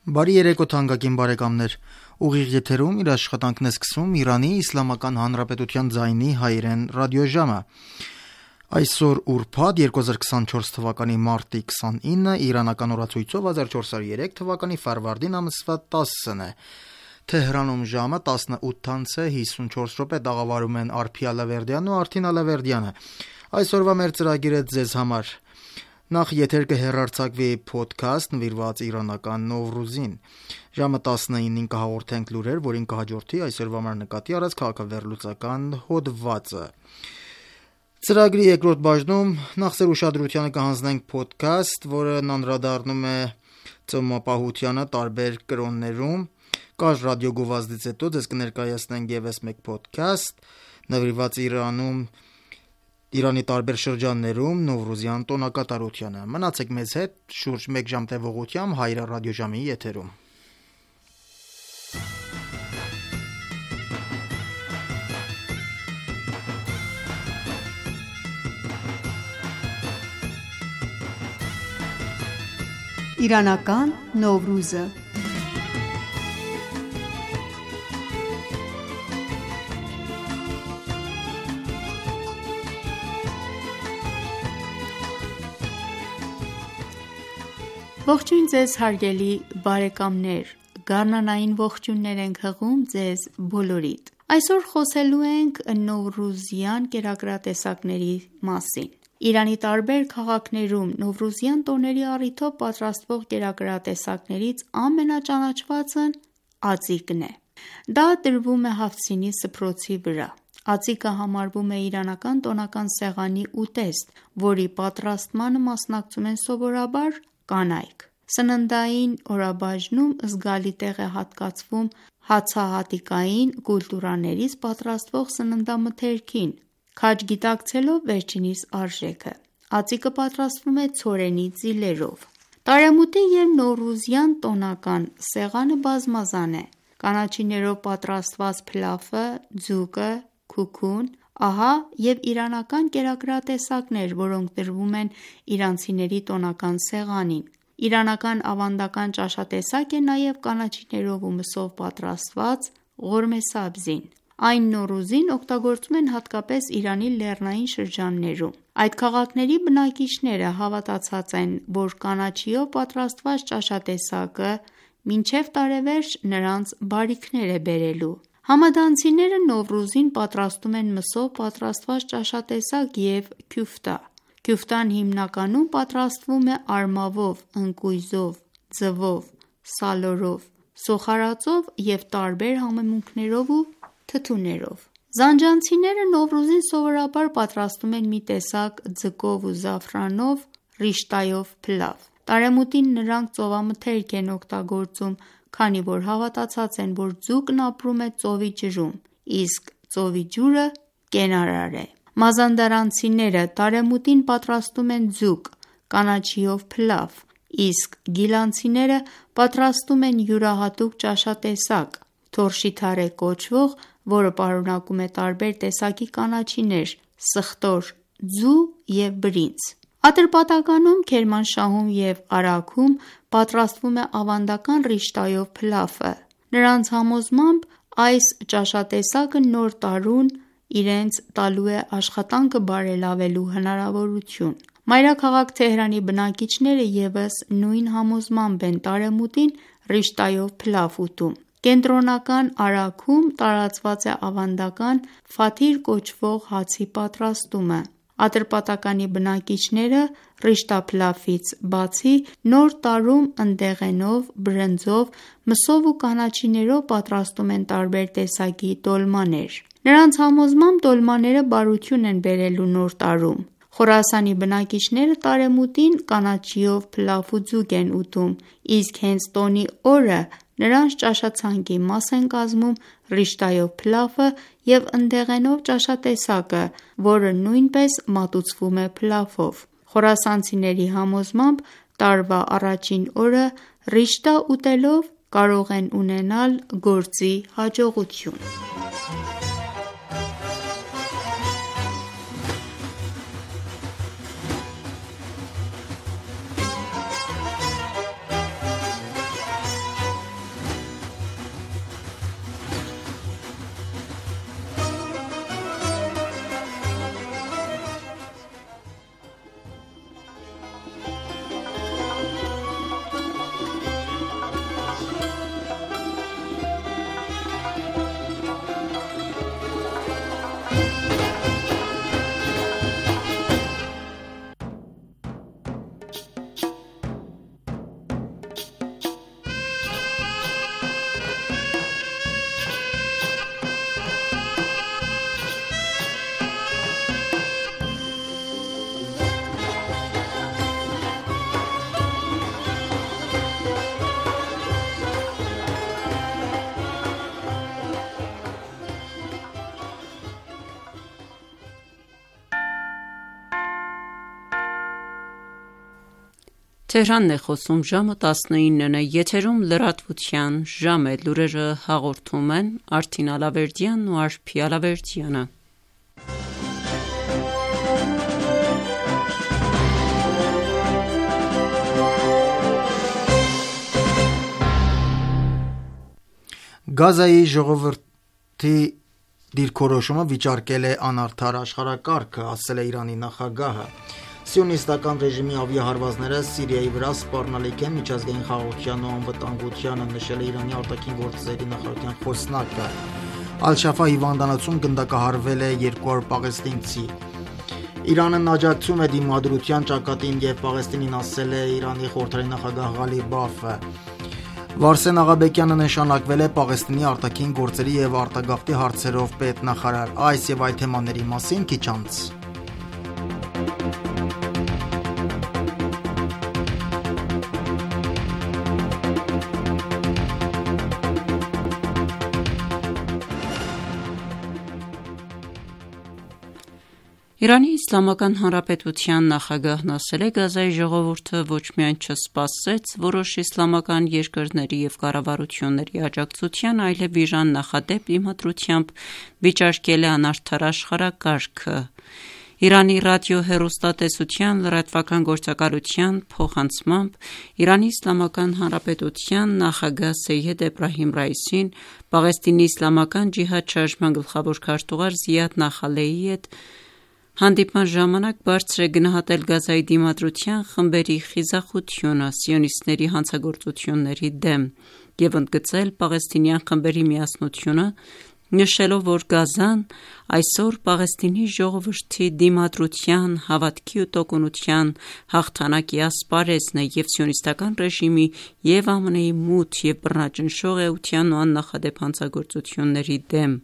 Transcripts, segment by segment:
Բարի երեկո թանկագին բարեկամներ, ուղիղ եթերում իր աշխատանքն է սկսում Իրանի Իսլամական Հանրապետության ձայնի հայերեն ռադիոժամը։ Այսօր ուրբաթ 2024 թվականի մարտի 29-ը իրանական օրացույցով 1403 թվականի ֆարվարդին ամսվա 10-ն է։ Թեհրանում ժամը 18:54 տաղավարում են Արփի Ալավերդյանն ու Արթին Ալավերդյանը։ Այսօրվա մեր ծրագիրը ձեզ համար Նախ եթեր կհեռարձակվի podcast նվիրված իրանական Նովրուզին։ Ժամը 19-ին կհաղորդենք լուրեր, որին կհաջորդի այսօրվա մեր նկատի առած քաղաքավերլուծական հոդվածը։ Ծրագրի երկրորդ բաժնում նախ ձեր ուշադրությանը կհանձնենք podcast, որն անդրադառնում է ծոմապահությանը տարբեր կրոններում։ Կար ռադիոգովազդից հետո ձեզ կներկայացնենք ևս մեկ podcast, նվիրված Իրանի տարբեր շրջաններում Նովրուզյան տոնակատարությանը։ Մնացեք մեզ հետ շուրջ 1 ժամ տևողությամբ հայր ռադիոժամի եթերում։ Իրանական Նովրուզը Ողջույն ձեզ հարգելի բարեկամներ, գարնանային ողջույններ ենք հղում ձեզ բոլորիդ։ Այսօր խոսելու ենք Նովրուզյան կերակրատեսակների մասին։ Իրանի տարբեր քաղաքներում Նովրուզյան տոների առիթով պատրաստվող կերակրատեսակներից ամենաճանաչվածն ածիկն է։ Դա դրվում է Հաֆթսինի սփռոցի վրա։ Ածիկը համարվում է իրանական տոնական սեղանի ուտեստ, որի պատրաստմանը մասնակցում են սովորաբար կանայք։ Սննդային օրաբաժնում զգալի տեղ է հատկացվում հացահատիկային կուլտուրաներից պատրաստվող սննդամթերքին, քաջ գիտակցելով վերջինիս արժեքը։ Ածիկը պատրաստվում է ցորենի ծիլերով։ Տարեմուտի և Նովրուզյան տոնական սեղանը բազմազան է։ Կանաչիներով պատրաստված փլաֆը, ձուկը, քուքուն, ահա և իրանական կերակրատեսակներ, որոնք դրվում են իրանցիների տոնական սեղանին։ Իրանական ավանդական ճաշատեսակ է նաև կանաչիներով ու մսով պատրաստված ղորմեսաբզին։ Այն Նովրուզին օգտագործում են հատկապես Իրանի լեռնային շրջաններում։ Այդ քաղաքների բնակիչները հավատացած են, որ կանաչիով պատրաստված ճաշատեսակը մինչև տարեվերջ նրանց բարիքներ է բերելու։ Համադանցիները Նովրուզին պատրաստում են մսով պատրաստված ճաշատեսակ և քյուֆտա։ Քյուֆտան հիմնականում պատրաստվում է արմավով, ընկույզով, ձվով, սալորով, սոխարածով և տարբեր համեմունքներով ու թթուներով։ Զանջանցիները Նովրուզին սովորաբար պատրաստում են մի տեսակ ձկով ու զաֆրանով, ռիշտայով փլավ։ Տարեմուտին նրանք ծովամթերք են օգտագործում, քանի որ հավատացած են, որ ձուկն ապրում է ծովի ջրում, իսկ ծովի ջուրը կենարար է։ Մազանդարանցիները տարեմուտին պատրաստում են ձուկ, կանաչիով փլավ, իսկ գիլանցիները պատրաստում են յուրահատուկ ճաշատեսակ՝ թորշիթարե կոչվող, որը պարունակում է տարբեր տեսակի կանաչիներ՝ սխտոր, ձու և բրինձ։ Ատրպատականում, Քերմանշահում և Արաքում պատրաստվում է ավանդական ռիշտայով փլաֆը։ Նրանց համոզմամբ այս ճաշատեսակը նոր տարուն իրենց տալու է աշխատանքը բարելավելու հնարավորություն։ Մայրաքաղաք Թեհրանի բնակիչները ևս նույն համոզմամբ են տարեմուտին ռիշտայով փլավ ուտում։ Կենտրոնական Արաքում տարածված է ավանդական ֆաթիր կոչվող հացի պատրաստումը։ Ատրպատականի բնակիչները ռիշտափլաֆից բացի նոր տարում ընդեղենով, բրնձով, մսով ու կանաչիներով պատրաստում են տարբեր տեսակի տոլմաներ։ Նրանց համոզմամբ տոլմաները բարություն են բերելու նոր տարում։ Խորասանի բնակիչները տարեմուտին կանաչիով փլաֆ ու ձուկ են ուտում, իսկ հենց տոնի օրը նրանց ճաշացանկի մաս են կազմում ռիշտայով փլաֆը և ընդեղենով ճաշատեսակը, որը նույնպես մատուցվում է փլաֆով։ Խորասանցիների համոզմամբ տարվա առաջին օրը ռիշտա ուտելով կարող են ունենալ գործի հաջողություն։ Թեհրանն է խոսում ժամը 19-ն է, եթերում լրատվության ժամ է, լուրերը հաղորդում են Արթին Ալավերդյանն ու Արփի Ալավերդյանը։ Գազայի ժողովրդի դիրքորոշումը վիճարկել է անարդար աշխարհակարգը, ասել է Իրանի նախագահը։ Սիոնիստական ռեժիմի ավիահարվածները Սիրիայի վրա սպառնալիք են միջազգային խաղաղության ու անվտանգությանը, նշել է Իրանի արտաքին գործերի նախարարության խոսնակը։ Ալ-Շաֆա հիվանդանոցում գնդակահարվել է 200 պաղեստինցի։ Իրանն աջակցում է դիմադրության ճակատին եւ Պաղեստինին, ասել է Իրանի խորհրդարանի նախագահ Ղալիբաֆը։ Վարսեն Աղաբեկյանը նշանակվել է Պաղեստինի արտաքին գործերի եւ արտագաղթի հարցերով պետնախարար։ Այս եւ այլ թեմաների մասին քիչ անց։ Իրանի Իսլամական Հանրապետության նախագահն ասել է, Գազայի ժողովուրդը ոչ միայն չսպասեց որոշ իսլամական երկրների եւ կառավարությունների աջակցության, այլև Իրան նախադեպ իմադրությամբ վիճարկել է անարդար աշխարհակարգը։ Իրանի ռադիոհեռուստատեսության լրատվական գործակալության փոխանցմամբ Իրանի Իսլամական Հանրապետության նախագահ Սեյեդ Էբրահիմ Ռայիսին Պաղեստինի իսլամական ջիհադ շարժման գլխավոր քարտուղար Զիադ Նախալեի հետ հանդիպման ժամանակ բարձր է գնահատել Գազայի դիմադրության խմբերի խիզախությունը սիոնիստների հանցագործությունների դեմ եւ ընդգծել պաղեստինյան խմբերի միասնությունը, նշելով, որ Գազան այսօր Պաղեստինի ժողովրդի դիմադրության, հավատքի ու տոկունության հաղթանակի ասպարեզն է եւ սիոնիստական ռեժիմի եւ ԱՄՆ-ի մութ եւ բռնաճնշող էության ու աննախադեպ հանցագործությունների դեմ։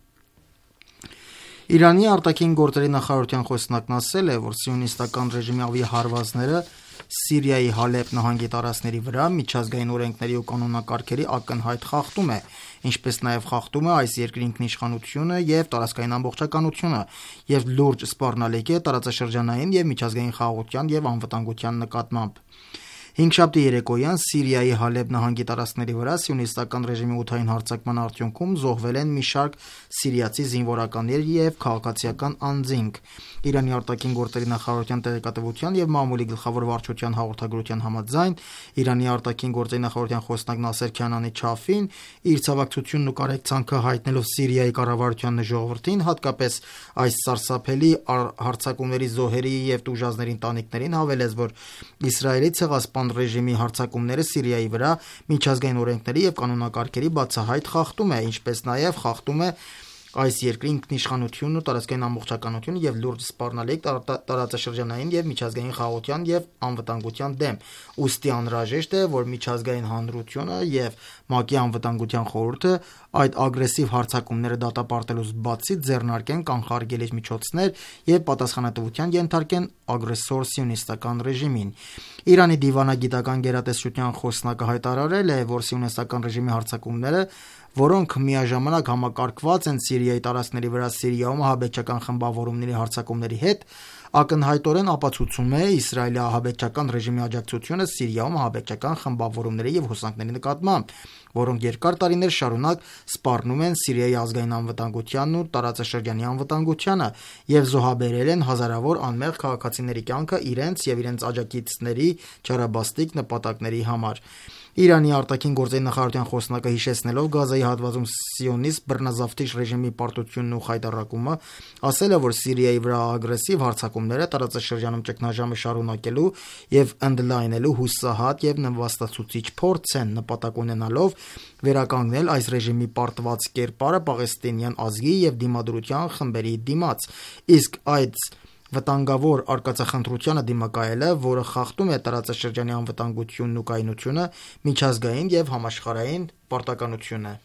Իրանի արտաքին գործերի նախարարության խոսնակն ասել է, որ սիոնիստական ռեժիմի ավիահարվածները Սիրիայի Հալեբ նահանգի տարածքների վրա միջազգային օրենքների ու կանոնակարգերի ակնհայտ խախտում է, ինչպես նաև խախտում է այս երկրի ինքնիշխանությունը եւ տարածքային ամբողջականությունը եւ լուրջ սպառնալիք է տարածաշրջանային եւ միջազգային խաղաղության եւ անվտանգության նկատմամբ։ Հինգշաբթի երեկոյան Սիրիայի Հալեբ նահանգի տարածքների վրա սիոնիստական ռեժիմի օդային հարձակման արդյունքում զոհվել են մի շարք սիրիացի զինվորականներ եւ քաղաքացիական անձինք։ Իրանի արտաքին գործերի նախարարության տեղեկատվության եւ մամուլի գլխավոր վարչության հաղորդագրության համաձայն Իրանի արտաքին գործերի նախարարության խոսնակ Նասեր Քանանի Չաֆին իր ցավակցությունն ու կարեկցանքը հայտնելով Սիրիայի կառավարության ժողովրդին, հատկապես այս սարսափելի հարձակումների զոհերի եւ տուժածների ընտանիքներին, հավելեց, որ Իսրայելի ցեղասպան ռեժիմի հարձակումները Սիրիայի վրա միջազգային օրենքների եւ կանոնակարգերի բացահայտ խախտում է, ինչպես նաեւ խախտում է այս երկրի ինքնիշխանությունն ու տարածքային ամբողջականությունը եւ լուրջ սպառնալիք տարածաշրջանային եւ միջազգային խաղաղության եւ անվտանգության դեմ։ Ուստի անհրաժեշտ է, որ միջազգային հանրությունը եւ ՄԱԿ-ի անվտանգության խորհուրդը այդ ագրեսիվ հարձակումները դատապարտելուց բացի ձեռնարկեն կանխարգելիչ միջոցներ եւ պատասխանատվության ենթարկեն ագրեսոր սիոնիստական ռեժիմին։ Իրանի դիվանագիտական գերատեսչության խոսնակը հայտարարել է, որ սիոնիստական ռեժիմի հարձակումները, որոնք միաժամանակ համակարգված են Սիրիայի տարածքների վրա Սիրիայում ահաբեկչական խմբավորումների հարձակումների հետ, ակնհայտորեն ապացուցում է Իսրայելի ահաբեկչական ռեժիմի աջակցությունը Սիրիայում ահաբեկչական խմբավորումների եւ հոսանքների նկատմամբ, որոնք երկար տարիներ շարունակ սպառնում են Սիրիայի ազգային անվտանգությանն ու տարածաշրջանի անվտանգությանը եւ զոհաբերել են հազարավոր անմեղ քաղաքացիների կյանքը իրենց եւ իրենց աջակիցների չարաբաստիկ նպատակների համար։ Իրանի արտաքին գործերի նախարարության խոսնակը հիշեցնելով Գազայի հատվածում սիոնիստ բռնազավթիչ ռեժիմի պարտությունն ու խայտառակումը, ասել է, որ Սիրիայի վրա ագրեսիվ հարձակումները տարածաշրջանում ճգնաժամը շարունակելու եւ ընդլայնելու հուսահատ եւ նվաստացուցիչ փորձ են, նպատակ ունենալով վերականգնել այս ռեժիմի պարտված կերպարը պաղեստինյան ազգի եւ դիմադրության խմբերի դիմաց, իսկ այդ վտանգավոր արկածախնդրությանը դիմակայելը, որը խախտում է տարածաշրջանի անվտանգությունն ու կայունությունը, միջազգային եւ համաշխարհային պարտականությունը։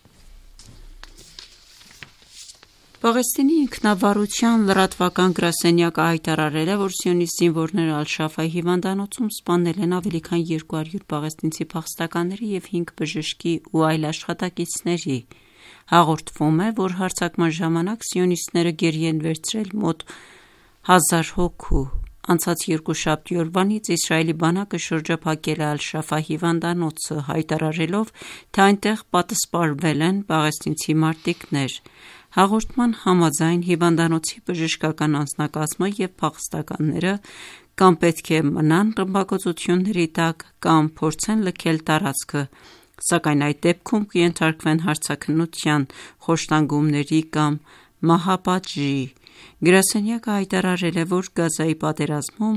Պաղեստինի ինքնավարության լրատվական գրասենյակը հայտարարել է, որ սիոնիստ զինվորները Ալ-Շաֆայի հիվանդանոցում սպանել են ավելի քան 200 պաղեստինցի փախստականների եւ 5 բժշկի ու այլ աշխատակիցների։ Հաղորդվում է, որ հարձակման ժամանակ սիոնիստները գերի են վերցրել մոտ 1000 հոգու։ Անցած երկուշաբթի օրվանից Իսրայելի բանակը շրջափակել է Ալ-Շաֆա հիվանդանոցը, հայտարարելով, թե այնտեղ պատսպարվել են պաղեստինցի մարտիկներ։ Հաղորդման համաձայն հիվանդանոցի բժշկական անձնակազմը և փախստականները կամ պետք է մնան ռմբակոծությունների տակ, կամ փորձեն լքել տարածքը, սակայն այդ դեպքում կենթարկվեն հարձակնության, խոշտանգումների կամ մահապատժի։ Գրասենյակը հայտարարել է, որ Գազայի պատերազմում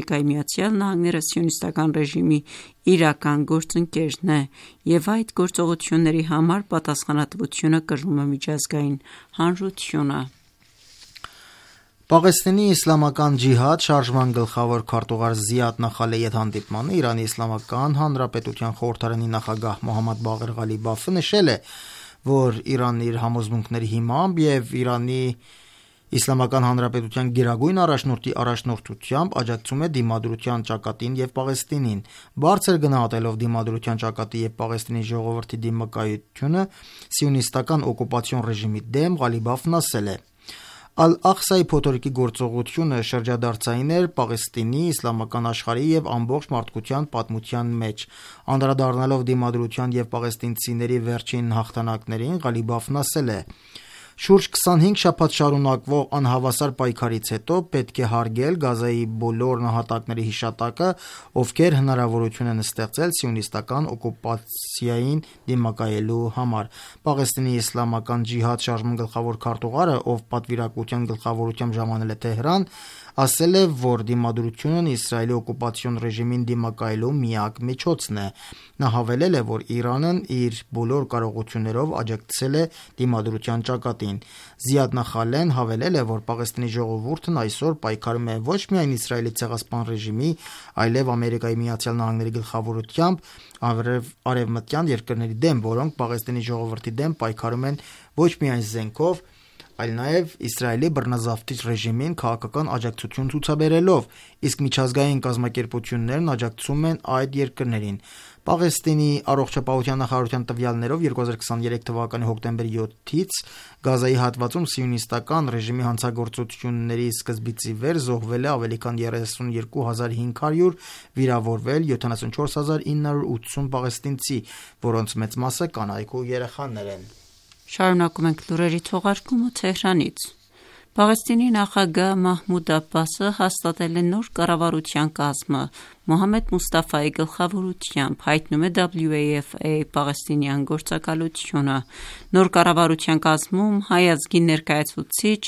ԱՄՆ-ը սիոնիստական ռեժիմի իրական գործընկերն է և այդ գործողությունների համար պատասխանատվությունը կրում է միջազգային հանրությունը։ Պաղեստինի իսլամական ջիհադ շարժման գլխավոր քարտուղար Զիադ Նախալեի հետ հանդիպմանը Իրանի Իսլամական Հանրապետության խորհրդարանի նախագահ Մոհամմադ Բաղեր Ղալիբաֆը նշել է, որ Իրանն իր համոզմունքների հիմամբ և Իրանի Իսլամական Հանրապետության գերագույն առաջնորդի առաջնորդությամբ աջակցում է դիմադրության ճակատին և Պաղեստինին։ Բարձր գնահատելով դիմադրության ճակատի և Պաղեստինի ժողովրդի դիմակայությունը սիոնիստական օկուպացիոն ռեժիմի դեմ, Ղալիբաֆն ասել է. Ալ-Աղսայի փոթորիկի գործողությունը շրջադարձային էր Պաղեստինի, իսլամական աշխարհի և ամբողջ մարդկության պատմության մեջ։ Անդրադառնալով դիմադրության և պաղեստինցիների վերջին հաղթանակներին, Ղալիբաֆն ասել է. Շուրջ 25 շաբաթ շարունակվող անհավասար պայքարից հետո պետք է հարգել Գազայի բոլոր նահատակների հիշատակը, ովքեր հնարավորություն են ստեղծել սիոնիստական օկուպացիային դիմակայելու համար։ Պաղեստինի իսլամական ջիհադ շարժման գլխավոր քարտուղարը, ով պատվիրակության գլխավորությամբ ժամանել է Թեհրան, ասել է, որ դիմադրությունն Իսրայելի օկուպացիոն ռեժիմին դիմակայելու միակ միջոցն է։ Նա հավելել է, որ Իրանն իր բոլոր կարողություններով աջակցել է դիմադրության ճակատին։ Զիադ Նախալեն հավելել է, որ Պաղեստինի ժողովուրդն այսօր պայքարում է ոչ միայն Իսրայելի ցեղասպան ռեժիմի, այլև ԱՄՆ-ի գլխավորությամբ արևմտյան երկրների դեմ, որոնք Պաղեստինի ժողովրդի դեմ պայքարում են ոչ միայն զենքով, այլ նաև Իսրայելի բռնազավթիչ ռեժիմին քաղաքական աջակցություն ցուցաբերելով, իսկ միջազգային կազմակերպություններն աջակցում են այդ երկրներին։ Պաղեստինի առողջապահության նախարարության տվյալներով 2023 թվականի հոկտեմբերի 7-ից Գազայի հատվածում սիոնիստական ռեժիմի հանցագործությունների սկզբից ի վեր զոհվել է ավելի քան 32500, վիրավորվել 74980 պաղեստինցի, որոնց մեծ մասը կանայք ու երեխաներ են։ Շարունակում ենք լուրերի թողարկումը Թեհրանից։ Պաղեստինի նախագահ Մահմուդ Աբբասը հաստատել է նոր կառավարության կազմը Մոհամմեդ Մուստաֆայի գլխավորությամբ, հայտնում է WAFA պաղեստինյան գործակալությունը։ Նոր կառավարության կազմում հայ ազգի ներկայացուցիչ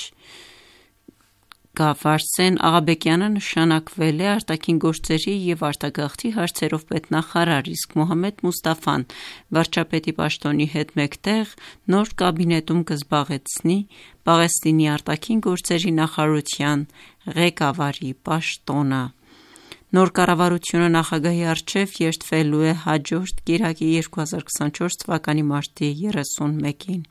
Վարսեն Աղաբեկյանը նշանակվել է արտաքին գործերի և արտագաղթի հարցերով պետնախարար, իսկ Մոհամմեդ Մուստաֆան վարչապետի պաշտոնի հետ մեկտեղ նոր կաբինետում կզբաղեցնի Պաղեստինի արտաքին գործերի նախարարության ղեկավարի պաշտոնը։ Նոր կառավարությունը նախագահի առջև երդվելու է հաջորդ կիրակի 2024 թվականի մարտի 31-ին։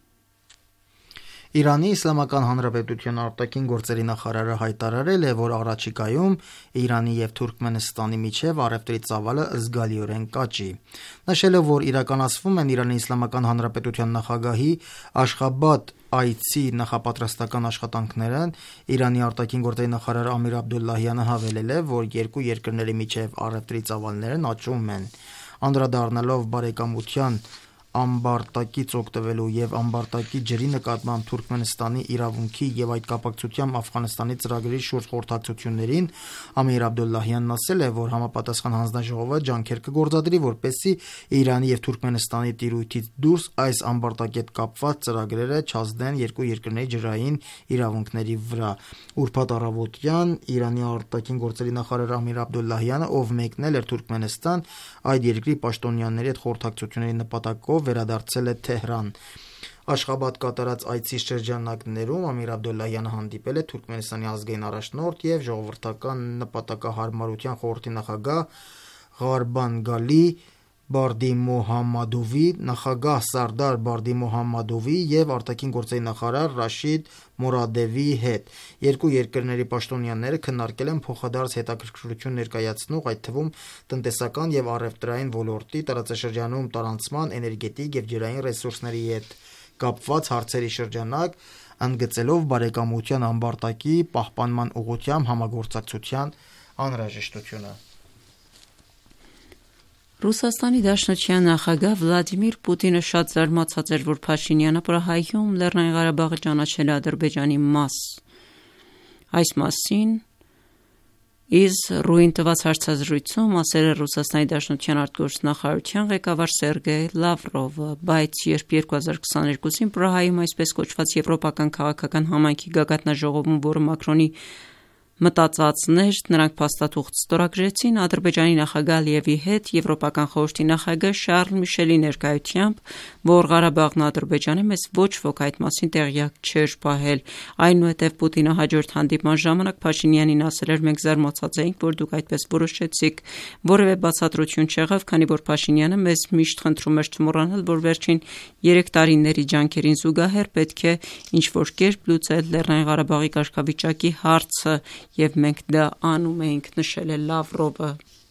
Իրանի Իսլամական Հանրապետության արտաքին գործերի նախարարը հայտարարել է, որ առաջիկայում Իրանի և Թուրքմենստանի միջև առևտրի ծավալը զգալիորեն կաճի։ Նշելով, որ իրականացվում են Իրանի Իսլամական Հանրապետության նախագահի Աշխաբադ այցի նախապատրաստական աշխատանքներն, Իրանի արտաքին գործերի նախարար Ամիր Աբդոլլահյանը հավելել է, որ երկու երկրների միջև առևտրի ծավալներն աճում են։ Անդրադառնալով բարեկամության ամբարտակից օգտվելու և ամբարտակի ջրի նկատմամբ Թուրքմենստանի իրավունքի և այդ կապակցությամբ Աֆղանստանի ծրագրի շուրջ խորհրդակցություններին, Ամիր Աբդոլլահյանն ասել է, որ համապատասխան հանձնաժողովը ջանքեր կգործադրի, որպեսզի Իրանի և Թուրքմենստանի տիրույթից դուրս այս ամբարտակի հետ կապված ծրագրերը չազդեն երկու երկրների ջրային իրավունքների վրա։ Ուրբաթ առավոտյան Իրանի արտաքին գործերի նախարար Ամիր Աբդոլլահյանը, ով մեկնել էր Թուրքմենստան, այդ երկրի պաշտոնյաների հետ խորհրդակցությունների նպատակով վերադարձել է Թեհրան։ Աշխաբադ կատարած այցի շրջանակներում Ամիր Աբդոլլահյանը հանդիպել է Թուրքմենստանի ազգային առաջնորդ և ժողովրդական նպատակահարմարության խորհրդի նախագահ Ղարբանգալի Բարդիմոհամմադովի, նախագահ Սարդար Բարդիմոհամմադովի և արտաքին գործերի նախարար Ռաշիդ Մորադևի հետ։ Երկու երկրների պաշտոնյաները քննարկել են փոխադարձ հետաքրքրություն ներկայացնող, այդ թվում տնտեսական և առևտրային ոլորտի, տարածաշրջանում տարանցման, էներգետիկ և ջրային ռեսուրսների հետ կապված հարցերի շրջանակ, ընդգծելով բարեկամության ամբարտակի պահպանման ուղղությամբ համագործակցության անհրաժեշտությունը։ Ռուսաստանի Դաշնության նախագահ Վլադիմիր Պուտինը շատ զարմացած էր, որ Փաշինյանը Պրահայում Լեռնային Ղարաբաղը ճանաչել է Ադրբեջանի մաս։ Այս մասին Իզ-Ռուին տված հարցազրույցում ասել է Ռուսաստանի Դաշնության արտգործնախարարության ղեկավար Սերգեյ Լավրովը, բայց երբ 2022-ին Պրահայում այսպես կոչված եվրոպական քաղաքական համայնքի գագաթնաժողովում, որը Մակրոնի մտածածներ, նրանք փաստաթուղթ ստորագրեցին Ադրբեջանի նախագահ Ալիևի հետ Եվրոպական խորհրդի նախագահ Շարլ Միշելի ներկայությամբ, որ Ղարաբաղն Ադրբեջան է, մեզ ոչ ոք այդ մասին տեղյակ չէր պահել։ Այնուհետև Պուտինը հաջորդ հանդիպման ժամանակ Փաշինյանին ասել էր, մենք զարմացած էինք, որ դուք այդպես որոշեցիք։ Որևէ բացատրություն չեղավ, քանի որ Փաշինյանը մեզ միշտ խնդրում էր չմոռանալ, որ վերջին 3 տարիների ջանքերին զուգահեռ պետք է ինչ-որ կերպ լուծել Լեռնային Ղարաբաղի կարգավիճակի հարցը, և մենք դա անում էինք, նշել է Լավրովը։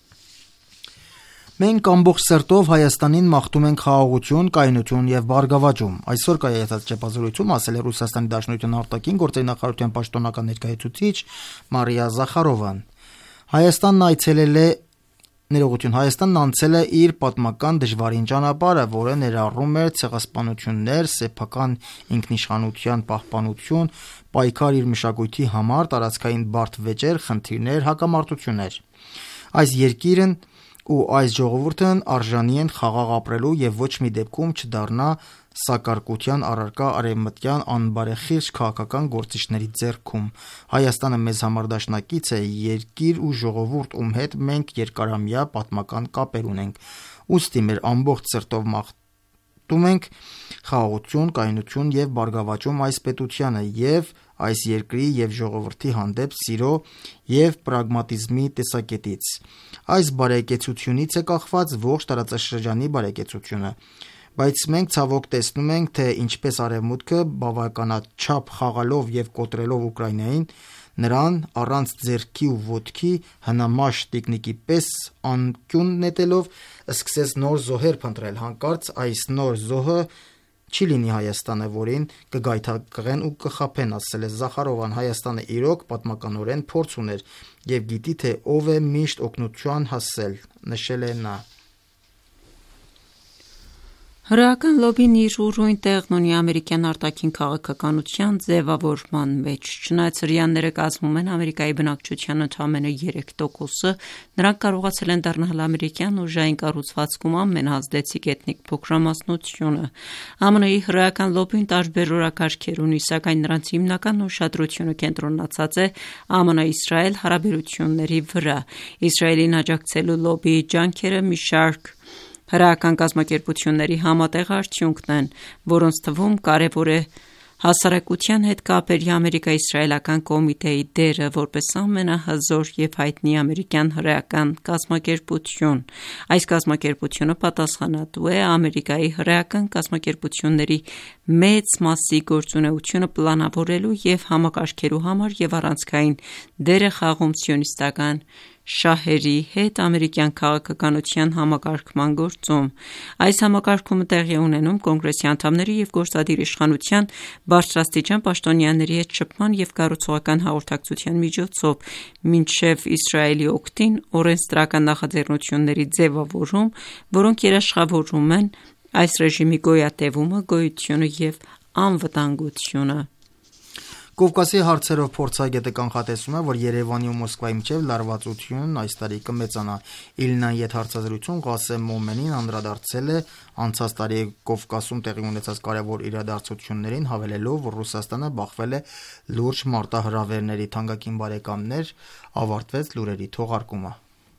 Մենք ամբողջ սրտով Հայաստանին մաղթում ենք խաղաղություն, կայունություն եւ բարգավաճում։ Այսօր կայացած ճեպազրույցում ասել է Ռուսաստանի Դաշնության արտաքին գործերի նախարարության պաշտոնական ներկայացուցիչ Մարիա Զախարովան։ Հայաստանն անցել է իր պատմական դժվարին ճանապարհը, որը ներառում էր ցեղասպանություններ, սեփական ինքնիշխանության պահպանություն, պայքար իր մշակույթի համար, տարածքային բարդ վեճեր, խնդիրներ, հակամարտություններ։ Այս երկիրն ու այս ժողովուրդն արժանի են խաղաղ ապրելու եւ ոչ մի դեպքում չդառնա սակարկության առարկա արևմտյան անբարեխիղճ քաղաքական գործիչների ձեռքում։ Հայաստանը մեզ համար դաշնակից է, երկիր ու ժողովուրդ, ում հետ մենք երկարամյա պատմական կապեր ունենք։ Ուստի մեր ամբողջ սրտով մաղթում ենք խաղաղություն, կայունություն եւ բարգավաճում այս պետությանը եւ այս երկրի եւ ժողովրդի հանդեպ սիրո եւ պրագմատիզմի տեսակետից։ Այս բարեկեցությունից է կախված ողջ տարածաշրջանի բարեկեցությունը։ Բայց մենք ցավոք տեսնում ենք, թե ինչպես Արևմուտքը բավականաչափ խաղալով եւ կոտրելով Ուկրաինային, նրան առանց ձեռքի ու ոտքի հնամաշ տիկնիկի պես անկյուն նետելով սկսեց նոր զոհեր փնտրել, հանկարծ այս նոր զոհը չի լինի Հայաստանը, որին կգայթակղեն ու կխաբեն, ասել է Զախարովան։ Հայաստանը իրոք պատմականորեն փորձ ուներ եւ գիտի, թե ով է միշտ օգնության հասել, նշել է նա։ Հրեական լոբին իր ուրույն տեղն ունի ամերիկյան արտաքին քաղաքականության ձևավորման մեջ։ Չնայած հրեաները կազմում են Ամերիկայի բնակչության ընդամենը 3%, նրանք կարողացել են դառնալ ամերիկյան ուժային կառուցվածքում ամենաազդեցիկ էթնիկ փոքրամասնությունը։ ԱՄՆ-ի հրեական լոբին տարբեր օրակարգեր ունի, սակայն նրանց հիմնական ուշադրությունը կենտրոնացած է ԱՄՆ-Իսրայել հարաբերությունների վրա։ Իսրայելին աջակցելու լոբիի ջանքերը մի շարք հրեական կազմակերպությունների համատեղ արդյունքն են, որոնց թվում կարևոր է հասարակության հետ կապերի Ամերիկա-իսրայելական կոմիտեի դերը, որպես ամենահզոր եւ հայտնի ամերիկյան հրեական կազմակերպություն։ Այս կազմակերպությունը պատասխանատու է Ամերիկայի հրեական կազմակերպությունների մեծ մասի գործունեությունը պլանավորելու եւ համակարգելու համար եւ առանցքային դեր է խաղում սիոնիստական շահերի հետ ամերիկյան քաղաքականության համակարգման գործում։ Այս համակարգումը տեղի ունենում կոնգրեսի անդամների եւ գործադիր իշխանության բարձրաստիճան պաշտոնյաների հետ շփման եւ կառուցողական հաղորդակցության միջոցով, մինչեւ Իսրայելի օգտին օրենսդրական նախաձեռնությունների ձևավորում, որոնք երաշխավորում են այս ռեժիմի գոյատևումը, գոյությունը եւ անվտանգությունը։ Կովկասի հարցերով փորձագետը կանխատեսում է, որ Երևանի ու Մոսկվայի միջև լարվածությունն այս տարի կմեծանա։ Իլնայի հետ հարցազրույցում Ղասեմ Մոմենին անդրադարձել է անցած տարի Կովկասում տեղի ունեցած կարևոր իրադարձություններին, հավելելով, որ Ռուսաստանը բախվել է լուրջ մարտահրավերների։ Թանկագին բարեկամներ, ավարտվեց լուրերի թողարկումը։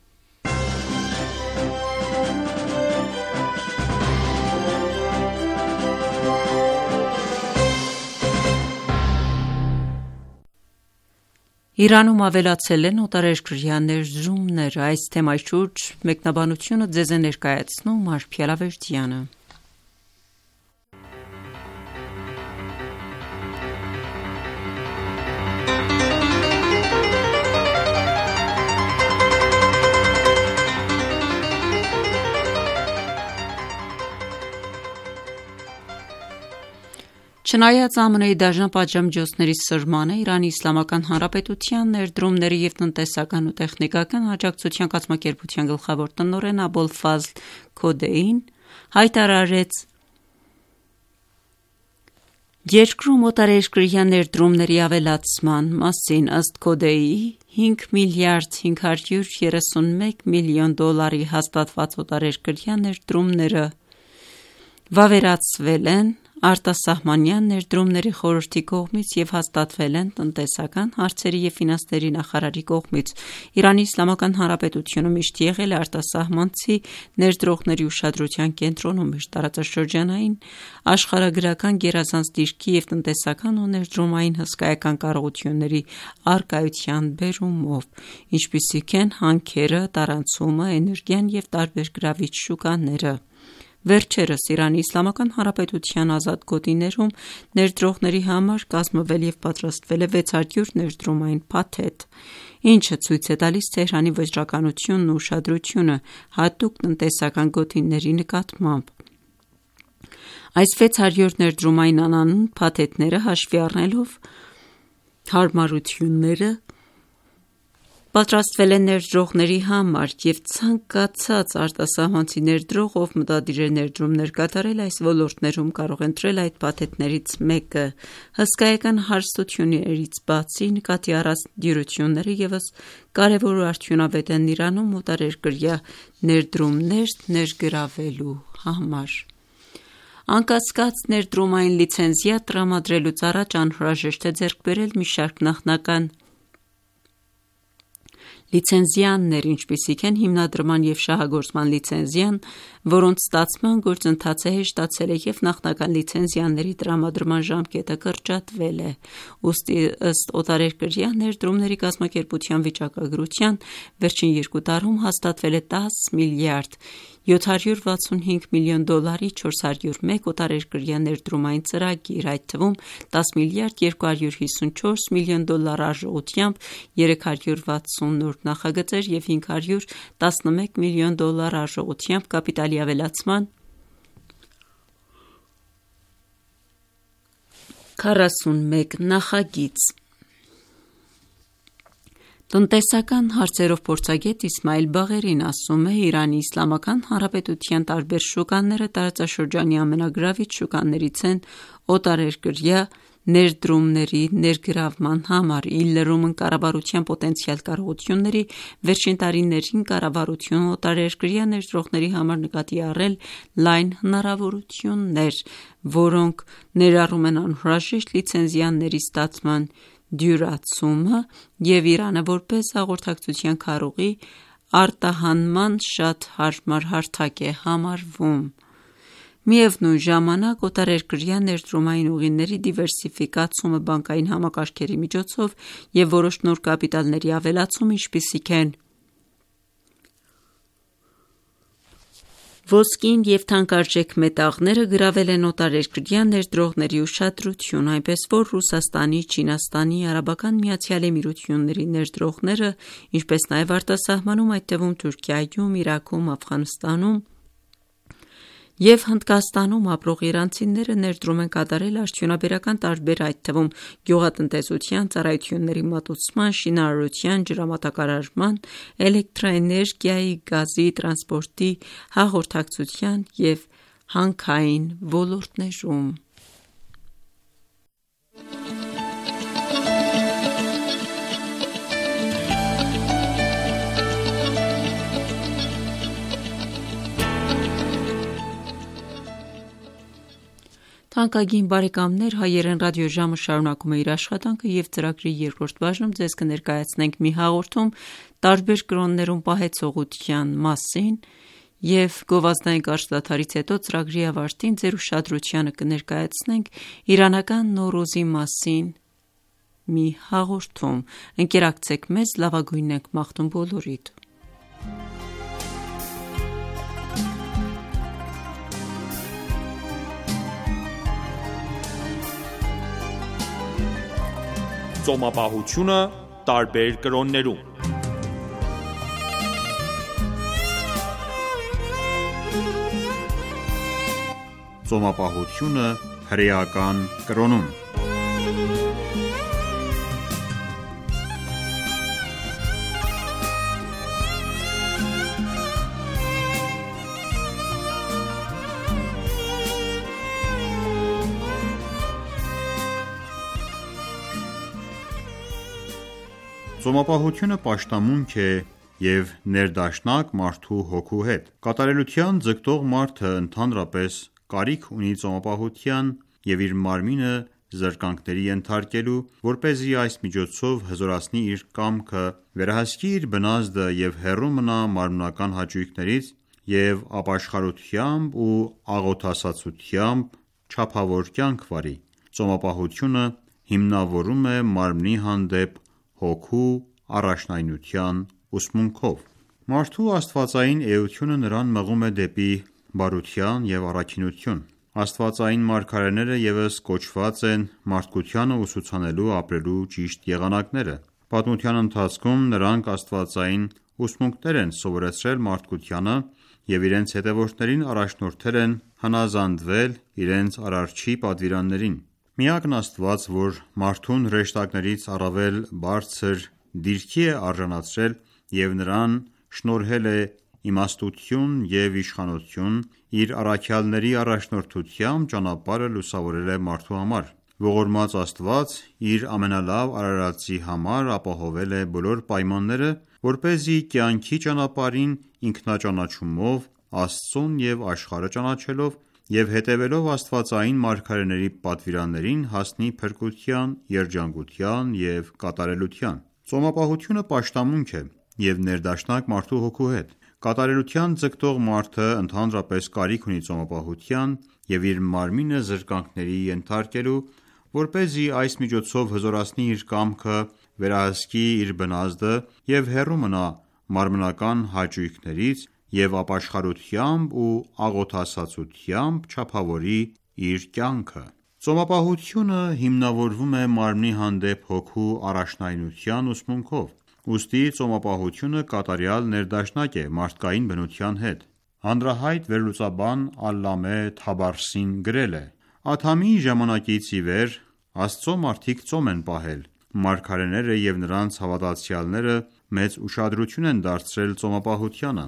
Իրանում ավելացել են օտարերկրյա ներդրումներ։ Այս թեմայի շուրջ մեկնաբանությունը ձեզ է ներկայացնում Մարփիել Ավերդյանը։ Չնայած ԱՄՆ-ի դաժան պատժամիջոցների սրմանը, Իրանի Իսլամական Հանրապետության ներդրումների և տնտեսական ու տեխնիկական աջակցության կազմակերպության գլխավոր տնօրեն Աբոլ Ֆազլ Քոդեին հայտարարեց երկրում օտարերկրյա ներդրումների ավելացման մասին։ Ըստ Քոդեիի, 5 միլիարդ 531 միլիոն դոլարի հաստատված օտարերկրյա ներդրումները վավերացվել են արտասահմանյան ներդրումների խորհրդի կողմից և հաստատվել են տնտեսական հարցերի և ֆինանսների նախարարի կողմից։ Իրանի Իսլամական Հանրապետությունը միշտ եղել է արտասահմանցի ներդրողների ուշադրության կենտրոնում իր տարածաշրջանային աշխարհագրական գերազանց դիրքի և տնտեսական ու ներդրումային հսկայական կարողությունների առկայության բերումով, ինչպիսիք են հանքերը, տարանցումը, էներգիան և տարբեր գրավիչ շուկաները։ Վերջերս Իրանի Իսլամական Հանրապետության ազատ գոտիներում ներդրողների համար կազմվել և պատրաստվել է 600 ներդրումային փաթեթ, ինչը ցույց է տալիս Թեհրանի վճռականությունն ու ուշադրությունը հատուկ տնտեսական գոտիների նկատմամբ։ Այս 600 ներդրումային անանուն փաթեթները հաշվի առնելով հարմարությունները պատրաստվել են ներդրողների համար, և ցանկացած արտասահմանցի ներդրող, ով մտադիր է ներդրումներ կատարել այս ոլորտներում, կարող է ընտրել այդ փաթեթներից մեկը։ Հսկայական հարստություններից բացի, նկատի առած դյուրությունները ևս կարևոր ու արդյունավետ են Իրանում օտարերկրյա ներդրումներ ներգրավելու համար։ Անկասկած, ներդրումային լիցենզիա տրամադրելուց առաջ անհրաժեշտ է ձեռք բերել մի շարք նախնական լիցենզիաներ, ինչպիսիք են հիմնադրման և շահագործման լիցենզիան, որոնց ստացման գործընթացը հեշտացել է և նախնական լիցենզիաների տրամադրման ժամկետը կրճատվել է։ Ուստի ըստ օտարերկրյա ներդրումների կազմակերպության վիճակագրության, վերջին 2 տարում հաստատվել է 10 միլիարդ 765 միլիոն դոլարի 401 օտարերկրյա ներդրումային ծրագիր, այդ թվում 10 միլիարդ 254 միլիոն դոլար արժողությամբ 360 նոր նախագծեր և 511 միլիոն դոլար արժողությամբ կապիտալի ավելացման 41 նախագիծ։ Տնտեսական հարցերով փորձագետ Իսմայիլ Բաղերին ասում է. Իրանի Իսլամական Հանրապետության տարբեր շուկաները տարածաշրջանի ամենագրավիչ շուկաներից են օտարերկրյա ներդրումների ներգրավման համար։ Ի լրումն կառավարության պոտենցիալ կարողությունների, վերջին տարիներին կառավարությունը օտարերկրյա ներդրողների համար նկատի է առել լայն հնարավորություններ, որոնք ներառում են անհրաժեշտ լիցենզիաների ստացման դյուրացումը և Իրանը որպես հաղորդակցության քարոզի արտահանման շատ հարմար հարթակ է համարվում։ Միևնույն ժամանակ, օտարերկրյա ներդրումային ուղիների դիվերսիֆիկացումը բանկային համակարգերի միջոցով և որոշ նոր կապիտալների ավելացում, ինչպիսիք են ոսկին և թանկարժեք մետաղները, գրավել են օտարերկրյա ներդրողների ուշադրությունը, այնպես որ Ռուսաստանի, Չինաստանի, Արաբական Միացյալ Էմիրությունների ներդրողները, ինչպես նաև արտասահմանում, այդ թվում Թուրքիայում, Իրաքում, Աֆղանստանում և Հնդկաստանում ապրող իրանցիները ներդրում են կատարել արդյունաբերական տարբեր, այդ թվում գյուղատնտեսության, ծառայությունների մատուցման, շինարարության, ջրամատակարարման, էլեկտրաէներգիայի, գազի, տրանսպորտի, հաղորդակցության և հանքային ոլորտներում։ Թանկագին բարեկամներ, Հայերեն ռադիոժամը շարունակում է իր աշխատանքը և ծրագրի երկրորդ բաժնում ձեզ կներկայացնենք մի հաղորդում տարբեր կրոններում պահեցողության մասին և գովազդային կարճ դադարից հետո ծրագրի ավարտին ձեր ուշադրությանը կներկայացնենք իրանական Նոռուզի մասին մի հաղորդում։ Ընկերակցեք մեզ, լավագույնն ենք մաղթում բոլորիդ։ Ծոմապահությունը տարբեր կրոններում։ Ծոմապահությունը հրեական կրոնում։ Ծոմապահությունը պաշտամունք է և ներդաշնակ մարդու հոգու հետ։ Կատարելության ձգտող մարդը ընդհանրապես կարիք ունի ծոմապահության և իր մարմինը զրկանքների ենթարկելու, որպեսզի այս միջոցով հզորացնի իր կամքը, վերահսկի իր բնազդը և հեռու մնա մարմնական հաճույքներից և ապաշխարությամբ ու աղոթասացությամբ չափավոր կյանք վարի։ Ծոմապահությունը հիմնավորվում է մարմնի հանդեպ հոգու առաջնայնության ուսմունքով։ Մարդու աստվածային էությունը նրան մղում է դեպի բարության և առաքինություն։ Աստվածային մարգարեները ևս կոչված են մարդկությանը ուսուցանելու ապրելու ճիշտ եղանակները։ Պատմության ընթացքում նրանք աստվածային ուսմունքներ են սովորեցրել մարդկությանը և իրենց հետևորդներին առաջնորդել են հնազանդվել իրենց Արարչի պատվիրաններին։ Միակն Աստված, որ մարդուն հրեշտակներից առավել բարձր դիրքի է արժանացրել և նրան շնորհել է իմաստություն և իշխանություն, իր առաքյալների առաջնորդությամբ ճանապարհը լուսավորել է մարդու համար։ Ողորմած Աստված իր ամենալավ արարածի համար ապահովել է բոլոր պայմանները, որպեսզի կյանքի ճանապարհին ինքնաճանաչումով, Աստծուն և աշխարհը ճանաչելով և հետևելով աստվածային մարգարեների պատվիրաններին հասնի փրկության, երջանկության և կատարելության։ Ծոմապահությունը պաշտամունք է և ներդաշնակ մարդու հոգու հետ։ Կատարելության ձգտող մարդը ընդհանրապես կարիք ունի ծոմապահության և իր մարմինը զրկանքների ենթարկելու, որպեսզի այս միջոցով հզորացնի իր կամքը, վերահսկի իր բնազդը և հեռու մնա մարմնական հաճույքներից և ապաշխարությամբ ու աղոթասացությամբ չափավորի իր կյանքը։ Ծոմապահությունը հիմնավորվում է մարմնի հանդեպ հոգու առաջնայնության ուսմունքով։ Ուստի ծոմապահությունը կատարյալ ներդաշնակ է մարդկային բնության հետ։ Հանրահայտ վերլուծաբան Ալլամե Թաբրասին գրել է. «Ադամի ժամանակից ի վեր Աստծո մարդիկ ծոմ են պահել։ Մարգարեները և նրանց հավատացյալները մեծ ուշադրություն են դարձրել ծոմապահությանը։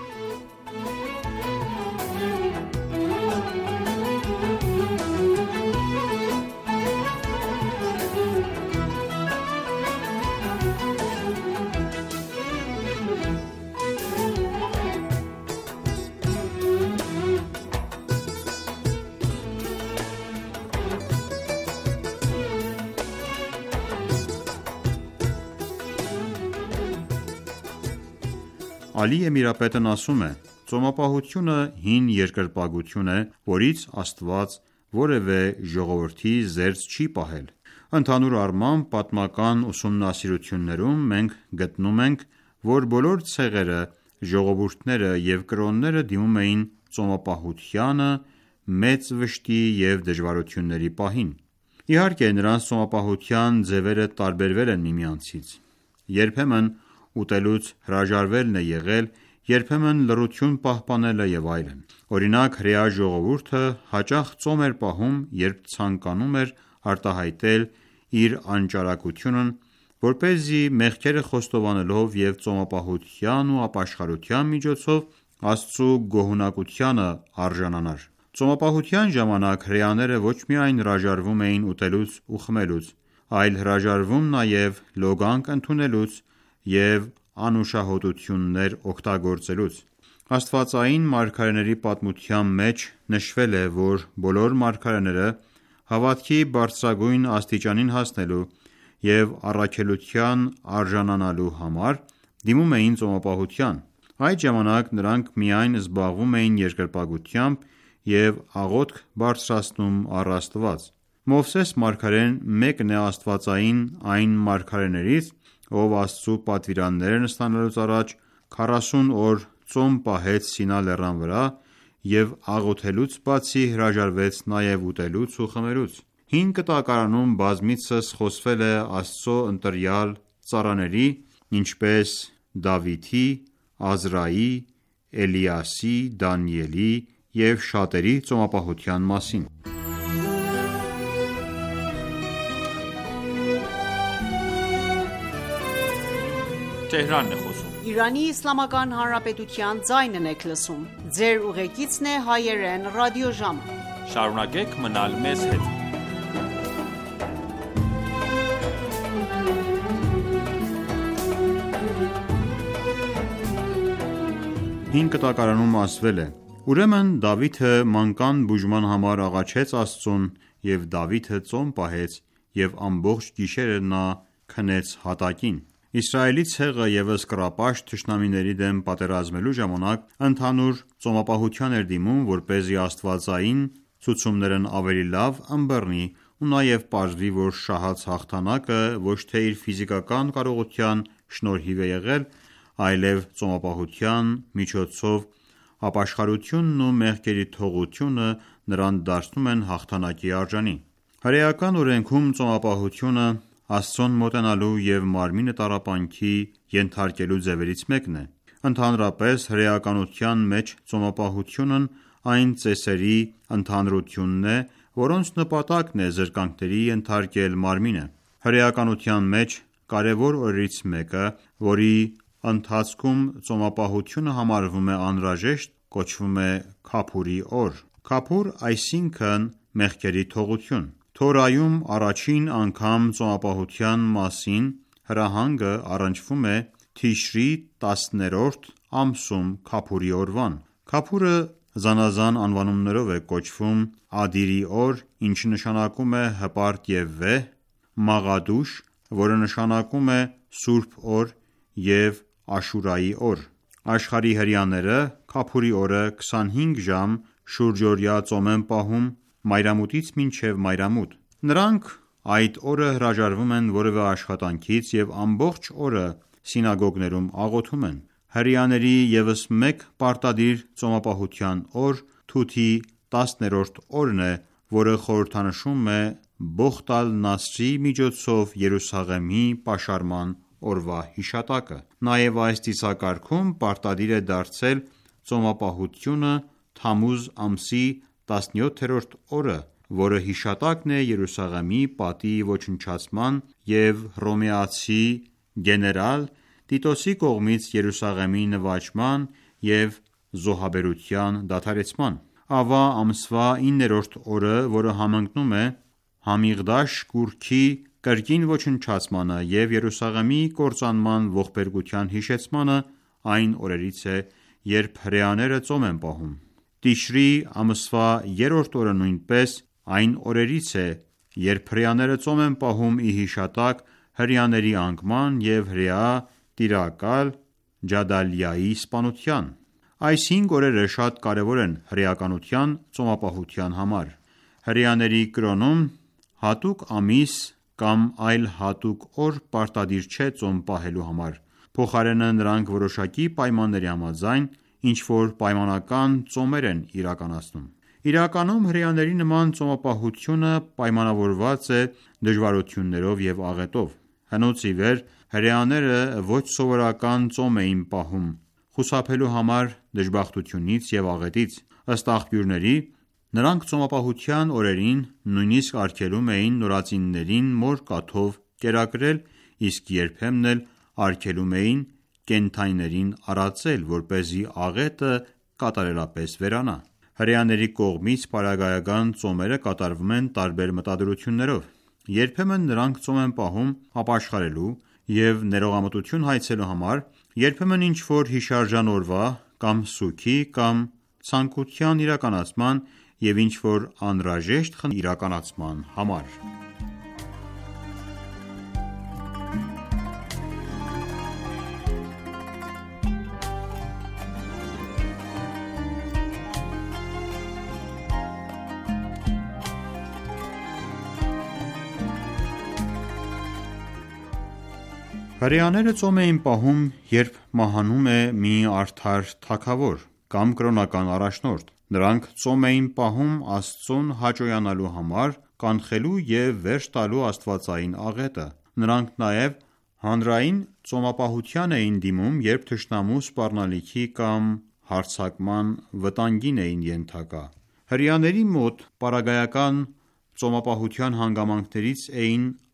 Ալի Էմիրապետն ասում է. «Ծոմապահությունը հին երկրպագություն է, որից Աստված որևէ ժողովրդի զերծ չի պահել։ Ընդհանուր առմամբ, պատմական ուսումնասիրություններում մենք գտնում ենք, որ բոլոր ցեղերը, ժողովուրդները և կրոնները դիմում էին ծոմապահությանը մեծ վշտի և դժվարությունների պահին։ Իհարկե, նրանց ծոմապահության ձևերը տարբերվել են միմյանցից։ Երբեմն ուտելուց հրաժարվելն է եղել, երբեմն լռություն պահպանելը և այլն։ Օրինակ, հրեա ժողովուրդը հաճախ ծոմ էր պահում, երբ ցանկանում էր արտահայտել իր անճարակությունն, որպեսզի մեղքերը խոստովանելով և ծոմապահության ու ապաշխարության միջոցով Աստծու գոհունակությանը արժանանար։ Ծոմապահության ժամանակ հրեաները ոչ միայն հրաժարվում էին ուտելուց ու խմելուց, այլ հրաժարվում նաև լոգանք ընդունելուց և անուշահոտություններ օգտագործելուց։ Աստվածային մարգարեների պատմության մեջ նշվել է, որ բոլոր մարգարեները հավատքի բարձրագույն աստիճանին հասնելու և առաքելության արժանանալու համար դիմում էին ծոմապահության։ Այդ ժամանակ նրանք միայն զբաղվում էին երկրպագությամբ և աղոթք բարձրացնում առ Աստված։ Մովսես մարգարեն մեկն է աստվածային այն մարգարեներից, ով Աստծու պատվիրաններն ստանալուց առաջ 40 օր ծոմ պահեց Սինա լեռան վրա և աղոթելուց բացի հրաժարվեց նաև ուտելուց ու խմելուց։ Հին Կտակարանում բազմիցս խոսվել է Աստծո ընտրյալ ծառաների, ինչպես Դավթի, Ազրայի, Էլիասի, Դանիելի և շատերի ծոմապահության մասին։ Թեհրանն է խոսում։ Իրանի Իսլամական Հանրապետության ձայնն եք լսում։ Ձեր ուղեկիցն է հայերեն ռադիոժամը։ Շարունակեք մնալ մեզ հետ։ Հին կտակարանում ասվել է. Ուրեմն Դավիթը մանկան բուժման համար աղաչեց Աստծուն, և Դավիթը ծոմ պահեց, և ամբողջ գիշերը նա քնեց հատակին։ Իսրայելի ցեղը ևս կռապաշտ թշնամիների դեմ պատերազմելու ժամանակ ընդհանուր ծոմապահության էր դիմում, որպեսզի աստվածային ցուցումներն ավելի լավ ըմբռնի ու նաև պարզվի, որ շահած հաղթանակը ոչ թե իր ֆիզիկական կարողության շնորհիվ է եղել, այլև ծոմապահության միջոցով ապաշխարությունն ու մեղքերի թողությունը նրան դարձնում են հաղթանակի արժանի։ Հրեական օրենքում ծոմապահությունը Աստծուն մոտենալու և մարմինը տառապանքի ենթարկելու ձևերից մեկն է։ Ընդհանրապես հրեականության մեջ ծոմապահությունն այն ծեսերի ընդհանրությունն է, որոնց նպատակն է զրկանքների ենթարկել մարմինը։ Հրեականության մեջ կարևոր օրերից մեկը, որի ընթացքում ծոմապահությունը համարվում է անհրաժեշտ, կոչվում է Քափուրի օր։ Քափուր այսինքն մեղքերի թողություն։ Թորայում առաջին անգամ ծոմապահության մասին հրահանգը առնչվում է Թիշրի 10-րդ ամսում Քափուրի օրվան։ Քափուրը զանազան անվանումներով է կոչվում Ադիրի օր, ինչը նշանակում է հպարտ և վեհ, Մաղադուշ, որը նշանակում է սուրբ օր, և Աշուրայի օր։ Աշխարհի հրեաները Քափուրի օրը 25 ժամ շուրջօրյա ծոմ են պահում մայրամուտից մինչև մայրամուտ։ Նրանք այդ օրը հրաժարվում են որևէ աշխատանքից և ամբողջ օրը սինագոգներում աղոթում են։ Հրեաների ևս մեկ պարտադիր ծոմապահության օր Թութի 10-րդ օրն է, որը խորհրդանշում է Բոխտ ալ-Նասրի միջոցով Երուսաղեմի պաշարման օրվա հիշատակը։ Նաև այս ծիսակարգում պարտադիր է դարձել ծոմապահությունը Թամուզ ամսի 17-րդ օրը, որը հիշատակն է Երուսաղեմի պատի ոչնչացման և հռոմեացի գեներալ Տիտոսի կողմից Երուսաղեմի նվաճման և զոհաբերության դադարեցման։ Ավա ամսվա 9-րդ օրը, որը համընկնում է Համիղդաշ կուռքի կրկին ոչնչացմանը և Երուսաղեմի կործանման ողբերգության հիշեցմանը, այն օրերից է, երբ հրեաները ծոմ են պահում։ Տիշրի ամսվա 3-րդ օրը նույնպես այն օրերից է, երբ հրեաները ծոմ են պահում ի հիշատակ հրեաների անկման և հրեա տիրակալ Ջադալիայի սպանության։ Այս 5 օրերը շատ կարևոր են հրեականության ծոմապահության համար։ Հրեաների կրոնում հատուկ ամիս կամ այլ հատուկ օր պարտադիր չէ ծոմ պահելու համար։ Փոխարենը նրանք որոշակի պայմանների համաձայն ինչ-որ պայմանական ծոմեր են իրականացնում։ Իրականում հրեաների նման ծոմապահությունը պայմանավորված է դժվարություններով և աղետով։ Հնուց ի վեր հրեաները ոչ սովորական ծոմ էին պահում խուսափելու համար դժբախտությունից և աղետից։ Ըստ աղբյուրների, նրանք ծոմապահության օրերին նույնիսկ արգելում էին նորածիններին մոր կաթով կերակրել, իսկ երբեմն էլ արգելում էին կենդանիներին արածել, որպեսզի աղետը կատարելապես վերանա։ Հրեաների կողմից պարագայական ծոմերը կատարվում են տարբեր մտադրություններով։ Երբեմն նրանք ծոմ են պահում ապաշխարելու և ներողամտություն հայցելու համար, երբեմն ինչ-որ հիշարժան օրվա կամ սուգի կամ ցանկության իրականացման և ինչ-որ անհրաժեշտ խնդրի իրականացման համար։ Հրեաները ծոմ էին պահում, երբ մահանում է մի արդար թագավոր կամ կրոնական առաջնորդ։ Նրանք ծոմ էին պահում Աստծուն հաճոյանալու համար, կանխելու և վերջ տալու աստվածային աղետը։ Նրանք նաև հանրային ծոմապահության էին դիմում, երբ թշնամու սպառնալիքի կամ հարձակման վտանգին էին ենթակա։ Հրեաների մոտ պարագայական ծոմապահության հանգամանքներից էին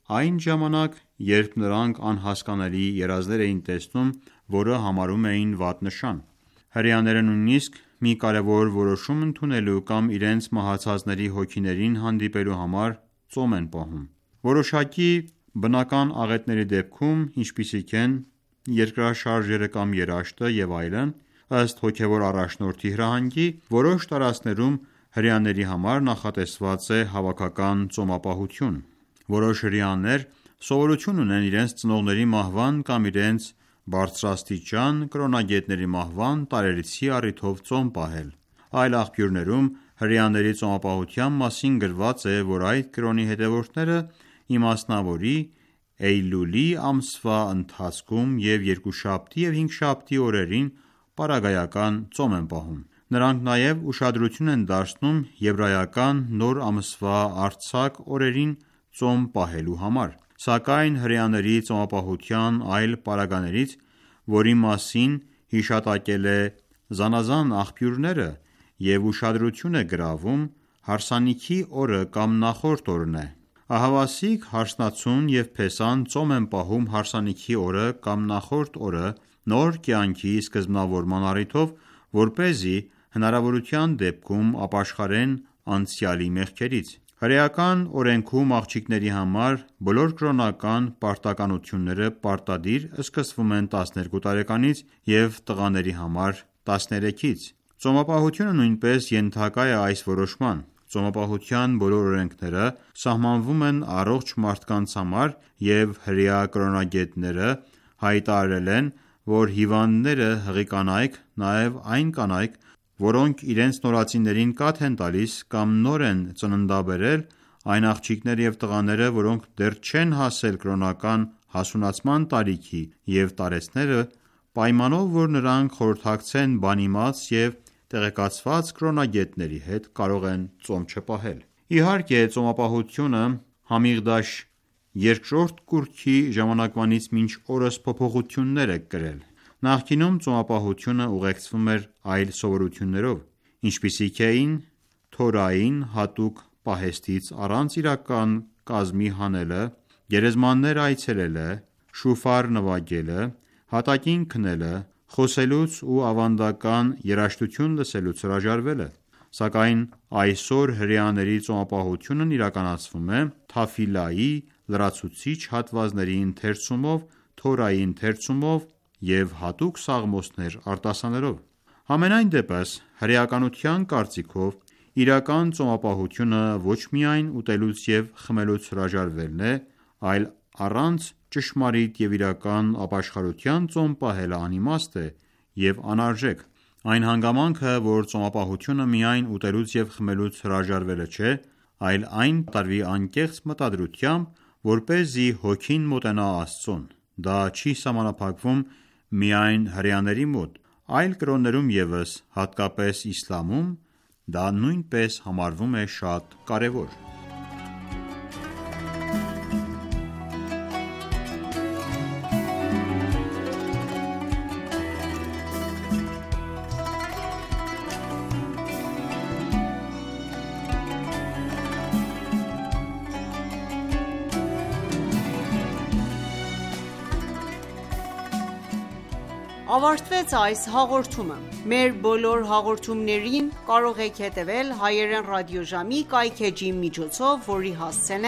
այն ժամանակ, երբ նրանք անհասկանալի երազներ էին տեսնում, որը համարում էին վատ նշան։ Հրեաները նույնիսկ մի կարևոր որոշում ընդունելու կամ իրենց մահացածների հոգիներին հանդիպելու համար ծոմ են պահում։ Որոշակի բնական աղետների դեպքում, ինչպիսիք են երկրաշարժերը կամ երաշտը և այլն, ըստ հոգևոր առաջնորդի հրահանգի, որոշ տարածքներում հրեաների համար նախատեսված է հավաքական ծոմապահություն։ Որոշ հրեաներ սովորություն ունեն իրենց ծնողների մահվան կամ իրենց բարձրաստիճան կրոնագետների մահվան տարելիցի առիթով ծոմ պահել։ Այլ աղբյուրներում հրեաների ծոմապահության մասին գրված է, որ այդ կրոնի հետևորդները իմասնավորի, Էյլուլի ամսվա ընթացքում և երկուշաբթի և հինգշաբթի օրերին պարագայական ծոմ են պահում։ Նրանք նաև ուշադրություն են դարձնում եբրայական նոր ամսվա արձակ օրերին ծոմ պահելու համար։ Սակայն հրեաների ծոմապահության այլ պարագաներից, որի մասին հիշատակել է զանազան աղբյուրները և ուշադրություն է գրավում, հարսանիքի օրը կամ նախորդ օրն է։ Ահավասիկ, հարսնացուն և փեսան ծոմ են պահում հարսանիքի օրը կամ նախորդ օրը նոր կյանքի սկզբնավորման առիթով, որպեսզի հնարավորության դեպքում ապաշխարեն անցյալի մեղքերից։ Հրեական օրենքում աղջիկների համար բոլոր կրոնական պարտականությունները պարտադիր սկսվում են 12 տարեկանից և տղաների համար 13-ից։ Ծոմապահությունը նույնպես ենթակա է այս որոշման։ Ծոմապահության բոլոր օրենքները սահմանվում են առողջ մարդկանց համար, և հրեա կրոնագետները հայտարարել են, որ հիվանդները, հղի կանայք, նաև այն կանայք, որոնք իրենց նորածիններին կաթ են տալիս կամ նոր են ծննդաբերել, այն աղջիկները և տղաները, որոնք դեռ չեն հասել կրոնական հասունացման տարիքի և տարեցները, պայմանով, որ նրանք խորհրդակցեն բանիմաց և տեղեկացված կրոնագետների հետ, կարող են ծոմ չպահել։ Իհարկե, ծոմապահությունը Համիղդաշ II կուռքի ժամանակվանից մինչ օրս փոփոխություններ է կրել։ Նախկինում ծոմապահությունը ուղեկցվում էր այլ սովորություններով, ինչպիսիք էին Թորային հատուկ պահեստից առանց իրական կազմի հանելը, գերեզմաններ այցելելը, շուֆար նվագելը, հատակին քնելը, խոսելուց ու ավանդական երաժշտություն լսելուց հրաժարվելը։ Սակայն այսօր հրեաների ծոմապահությունն իրականացվում է Թաֆիլայի լրացուցիչ հատվածների ընթերցումով, Թորայի ընթերցումով և հատուկ սաղմոսներ արտասանելով։ Համենայն դեպս, հրեականության կարծիքով, իրական ծոմապահությունը ոչ միայն ուտելուց և խմելուց հրաժարվելն է, այլ առանց ճշմարիտ և իրական ապաշխարության ծոմ պահելը անիմաստ է և անարժեք։ Այն հանգամանքը, որ ծոմապահությունը միայն ուտելուց և խմելուց հրաժարվելը չէ, այլ այն տարվի անկեղծ մտադրությամբ, որպեսզի հոգին մոտենա Աստծուն։ Դա չի սահմանափակվում միայն հրեաների մոտ, այլ կրոններում ևս, հատկապես իսլամում, դա նույնպես համարվում է շատ կարևոր։ Ավարտվեց այս հաղորդումը։ Մեր բոլոր հաղորդումներին կարող եք հետևել հայերեն ռադիոժամի կայքէջի միջոցով, որի հասցեն է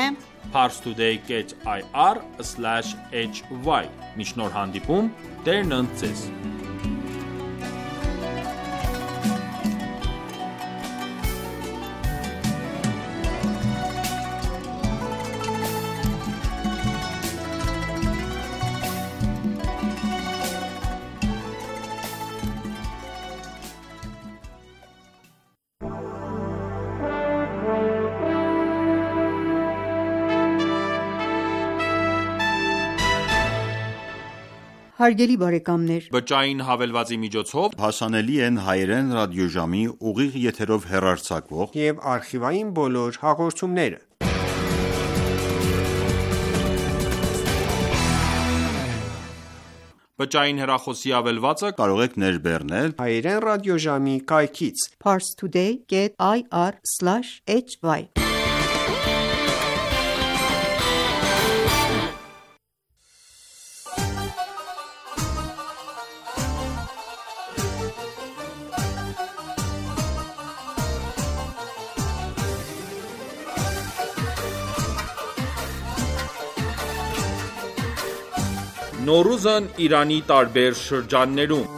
parstoday.ir/hy։ Մինչ նոր հանդիպում, Տերն ընդ ձեզ։ Հարգելի բարեկամներ, Բջջային հավելվածի միջոցով հասանելի են հայերեն ռադիոժամի ուղիղ եթերով հեռարձակվող և արխիվային բոլոր հաղորդումները։ բջջային հեռախոսի ավելվածը կարող եք ներբեռնել հայերեն ռադիոժամի կայքից parstoday.ir/hy Նոռուզն Իրանի տարբեր շրջաններում։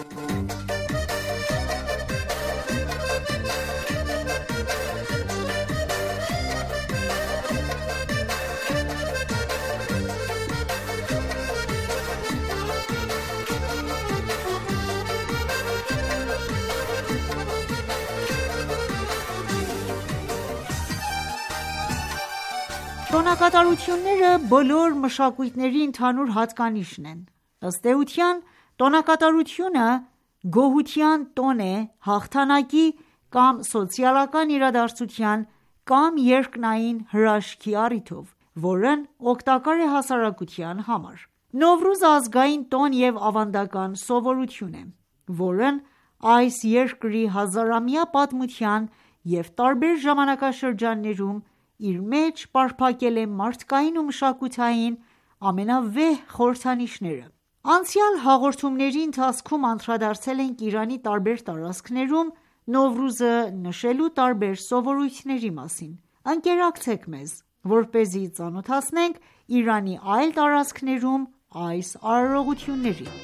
Տոնակատարությունները բոլոր մշակույթների ընդհանուր հատկանիշն են։ Ըստ էության, տոնակատարությունը գոհության տոն է հաղթանակի կամ սոցիալական իրադարձության կամ երկնային հրաշքի առիթով, որն օգտակար է հասարակության համար։ Նովրուզը ազգային տոն և ավանդական սովորություն է, որն այս երկրի հազարամյա պատմության և տարբեր ժամանակաշրջաններում իր մեջ պարփակել է մարդկային ու մշակութային ամենավեհ խորհրդանիշները։ Անցյալ հաղորդումների ընթացքում անդրադարձել ենք Իրանի տարբեր տարածքներում Նովրուզը նշելու տարբեր սովորույթների մասին։ Ընկերակցեք մեզ, որպեսզի ծանոթացնենք Իրանի այլ տարածքներում այս արարողություններին։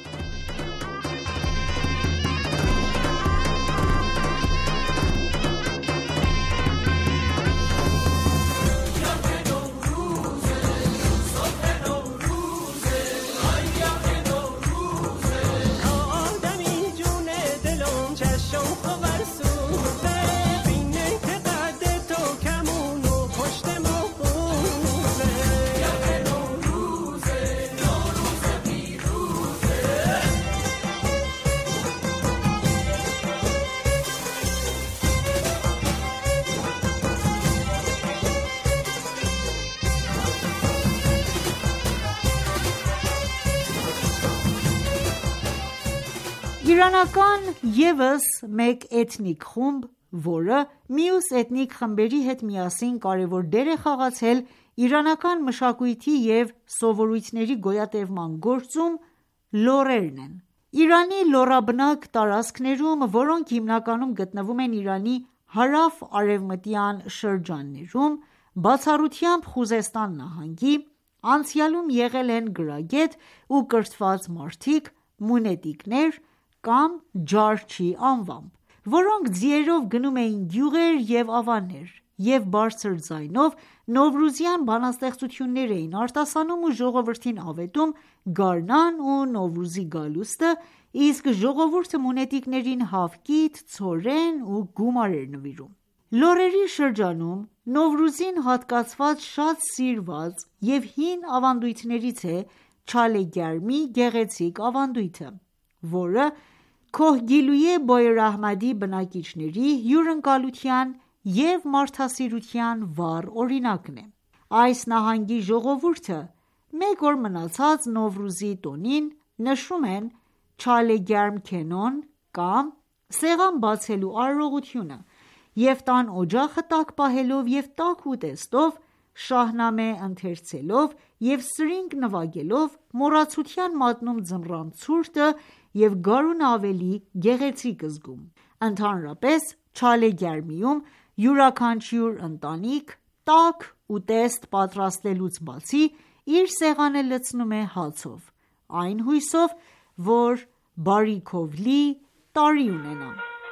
Իրանական ևս մեկ էթնիկ խումբ, որը մյուս էթնիկ խմբերի հետ միասին կարևոր դեր է խաղացել իրանական մշակույթի և սովորույթների գոյատևման գործում, լոռերն են։ Իրանի լոռաբնակ տարածքներում, որոնք հիմնականում գտնվում են Իրանի հարավ-արևմտյան շրջաններում, բացառությամբ Խուզեստան նահանգի, անցյալում եղել են գրագետ ու կրթված մարդիկ, մունետիկներ կամ ջարչի անվամբ, որոնք ձիերով գնում էին գյուղեր և ավաններ և բարձր ձայնով նովրուզյան բանաստեղծություններ էին արտասանում ու ժողովրդին ավետում գարնան ու Նովրուզի գալուստը, իսկ ժողովուրդը մունետիկներին հավկիթ, ցորեն ու գումար էր նվիրում։ Լոռերի շրջանում Նովրուզին հատկացված շատ սիրված և հին ավանդույթներից է Չալեգյարմի գեղեցիկ ավանդույթը, որը Քոհգիլույե Բոյրահմադի բնակիչների հյուրընկալության և մարդասիրության վառ օրինակն է։ Այս նահանգի ժողովուրդը մեկ օր մնացած Նովրուզի տոնին նշում են Չալեգյարմ քենոն կամ սեղան բացելու արարողությունը և տան օջախը տաք պահելով և տաք ուտեստով, շահնամե ընթերցելով և սրինգ նվագելով մոռացության մատնում ձմռան ցուրտը և գարունը ավելի գեղեցիկ զգում։ Ընդհանրապես, Չալեգյարմիում յուրաքանչյուր ընտանիք տաք ուտեստ պատրաստելուց բացի իր սեղանը լցնում է հացով, այն հույսով, որ բարիքով լի տարի ունենա։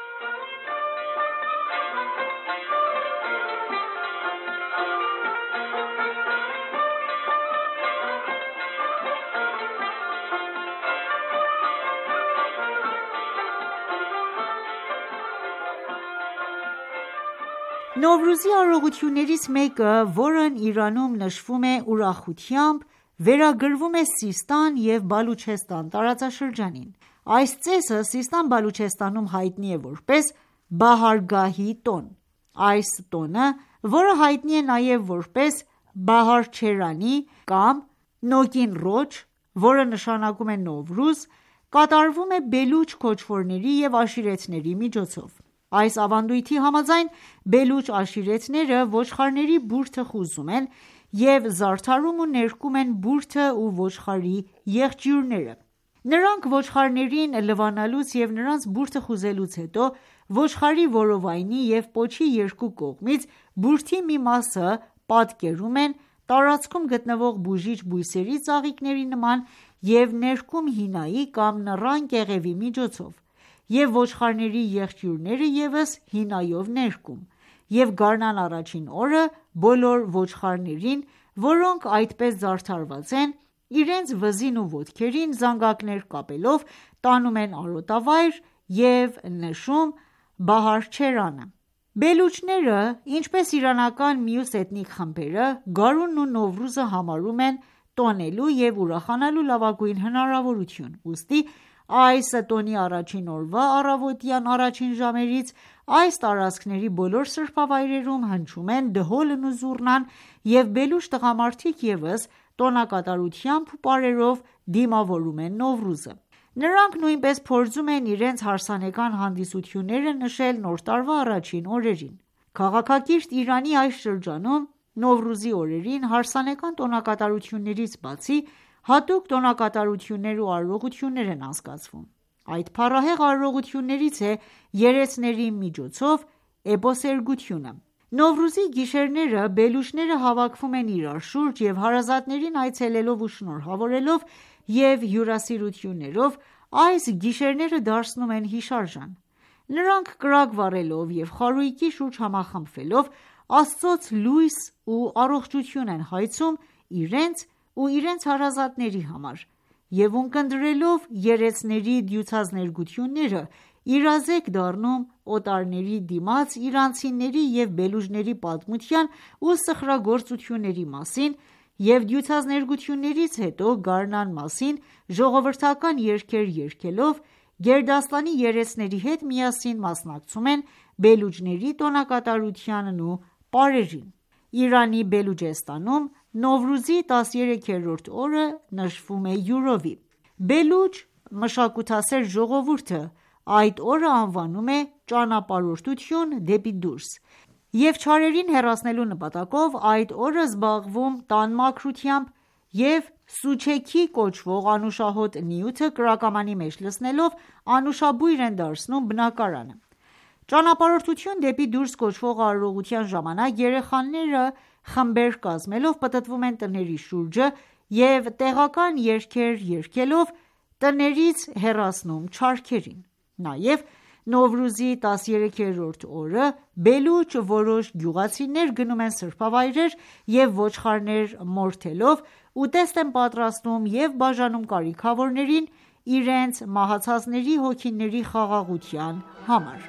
Նովրուզի արարողություններից մեկը, որն Իրանում նշվում է ուրախությամբ, վերագրվում է Սիստան և Բալուչեստան տարածաշրջանին։ Այս ծեսը Սիստան-Բալուչեստանում հայտնի է որպես Բահարգահի տոն։ Այս տոնը, որը հայտնի է նաև որպես Բահարչերանի կամ Նոգին Ռոչ, որը նշանակում է Նովրուզ, կատարվում է բելուչ քոչվորների և աշիրեթների միջոցով։ Այս ավանդույթի համաձայն, բելուչ աշիրեթները ոչխարների բուրդը խուզում են և զարդարում ու ներկում են բուրդը ու ոչխարի եղջյուրները։ Նրանք ոչխարներին լվանալուց և նրանց բուրդը խուզելուց հետո, ոչխարի որովայնի և պոչի երկու կողմից բուրդի մի մասը պատկերում են տարածքում գտնվող բուժիչ բույսերի ծաղիկների նման և ներքում հինայի կամ նռան կեղևի միջոցով, և ոչխարների եղջյուրները ևս հինայով ներկում, և գարնան առաջին օրը բոլոր ոչխարներին, որոնք այդպես զարդարված են, իրենց վզին ու ոտքերին զանգակներ կապելով տանում են արոտավայր և նշում Բահարչերանը: Բելուչները, ինչպես իրանական մյուս էթնիկ խմբերը, գարունն ու Նովրուզը համարում են տոնելու և ուրախանալու լավագույն հնարավորություն: Ուստի այս տոնի առաջին օրվա առավոտյան առաջին ժամերից այս տարածքների բոլոր սրբավայրերում հնչում են դհոլն ու զուռնան և բելուչ տղամարդիկ ևս տոնակատարությամբ ու պարերով դիմավորում են Նովրուզը: Նրանք նույնպես փորձում են իրենց հարսանեկան հանդիսությունները նշել նոր տարվա առաջին օրերին: Քաղաքակիրթ Իրանի այս շրջանում Նովրուզի օրերին հարսանեկան տոնակատարություններից բացի, հատուկ տոնակատարություններ ու արարողություններ են անցկացվում: Այդ փառահեղ արարողություններից է երեցների միջոցով էպոսերգությունը: Նովրուզի գիշերները բելուչները հավաքվում են իրար շուրջ և հարազատներին այցելելով ու շնորհավորելով և հյուրասիրություններով այս գիշերները դարձնում են հիշարժան: Նրանք կրակ վառելով և խարույկի շուրջ համախմբվելով Աստծուց լույս ու առողջություն են հայցում իրենց ու իրենց հարազատների համար և ունկնդրելով երեցների դյուցազներգությունները իրազեկ դառնում օտարների դիմաց իրանցիների և բելուչների պատմության ու սխրագործությունների մասին և դյուցազներգություններից հետո գարնան մասին ժողովրդական երգեր երգելով գերդաստանի երեցների հետ միասին մասնակցում են բելուչների տոնակատարությանն ու պարերին: Իրանի Բելուջեստանում Նովրուզի 13-րդ օրը նշվում է յուրովի: Բելուչ մշակութասեր ժողովուրդը այդ օրը անվանում է ճանապարհորդություն դեպի դուրս և չարերին հեռացնելու նպատակով այդ օրը զբաղվում տան մաքրությամբ և սուչեքի կոչվող անուշահոտ նյութը կրակամանի մեջ լցնելով անուշաբույր են դարձնում բնակարանը: Ճանապարհորդություն դեպի դուրս կոչվող արարողության ժամանակ երեխաները խմբեր կազմելով պտտվում են տների շուրջը և տեղական երգեր երգելով տներից հեռացնում չարքերին: Նաև Նովրուզի 13-րդ օրը բելուչ որոշ գյուղացիներ գնում են սրբավայրեր և ոչխարներ մորթելով ուտեստ են պատրաստում և բաժանում կարիքավորներին իրենց մահացածների հոգիների խաղաղության համար: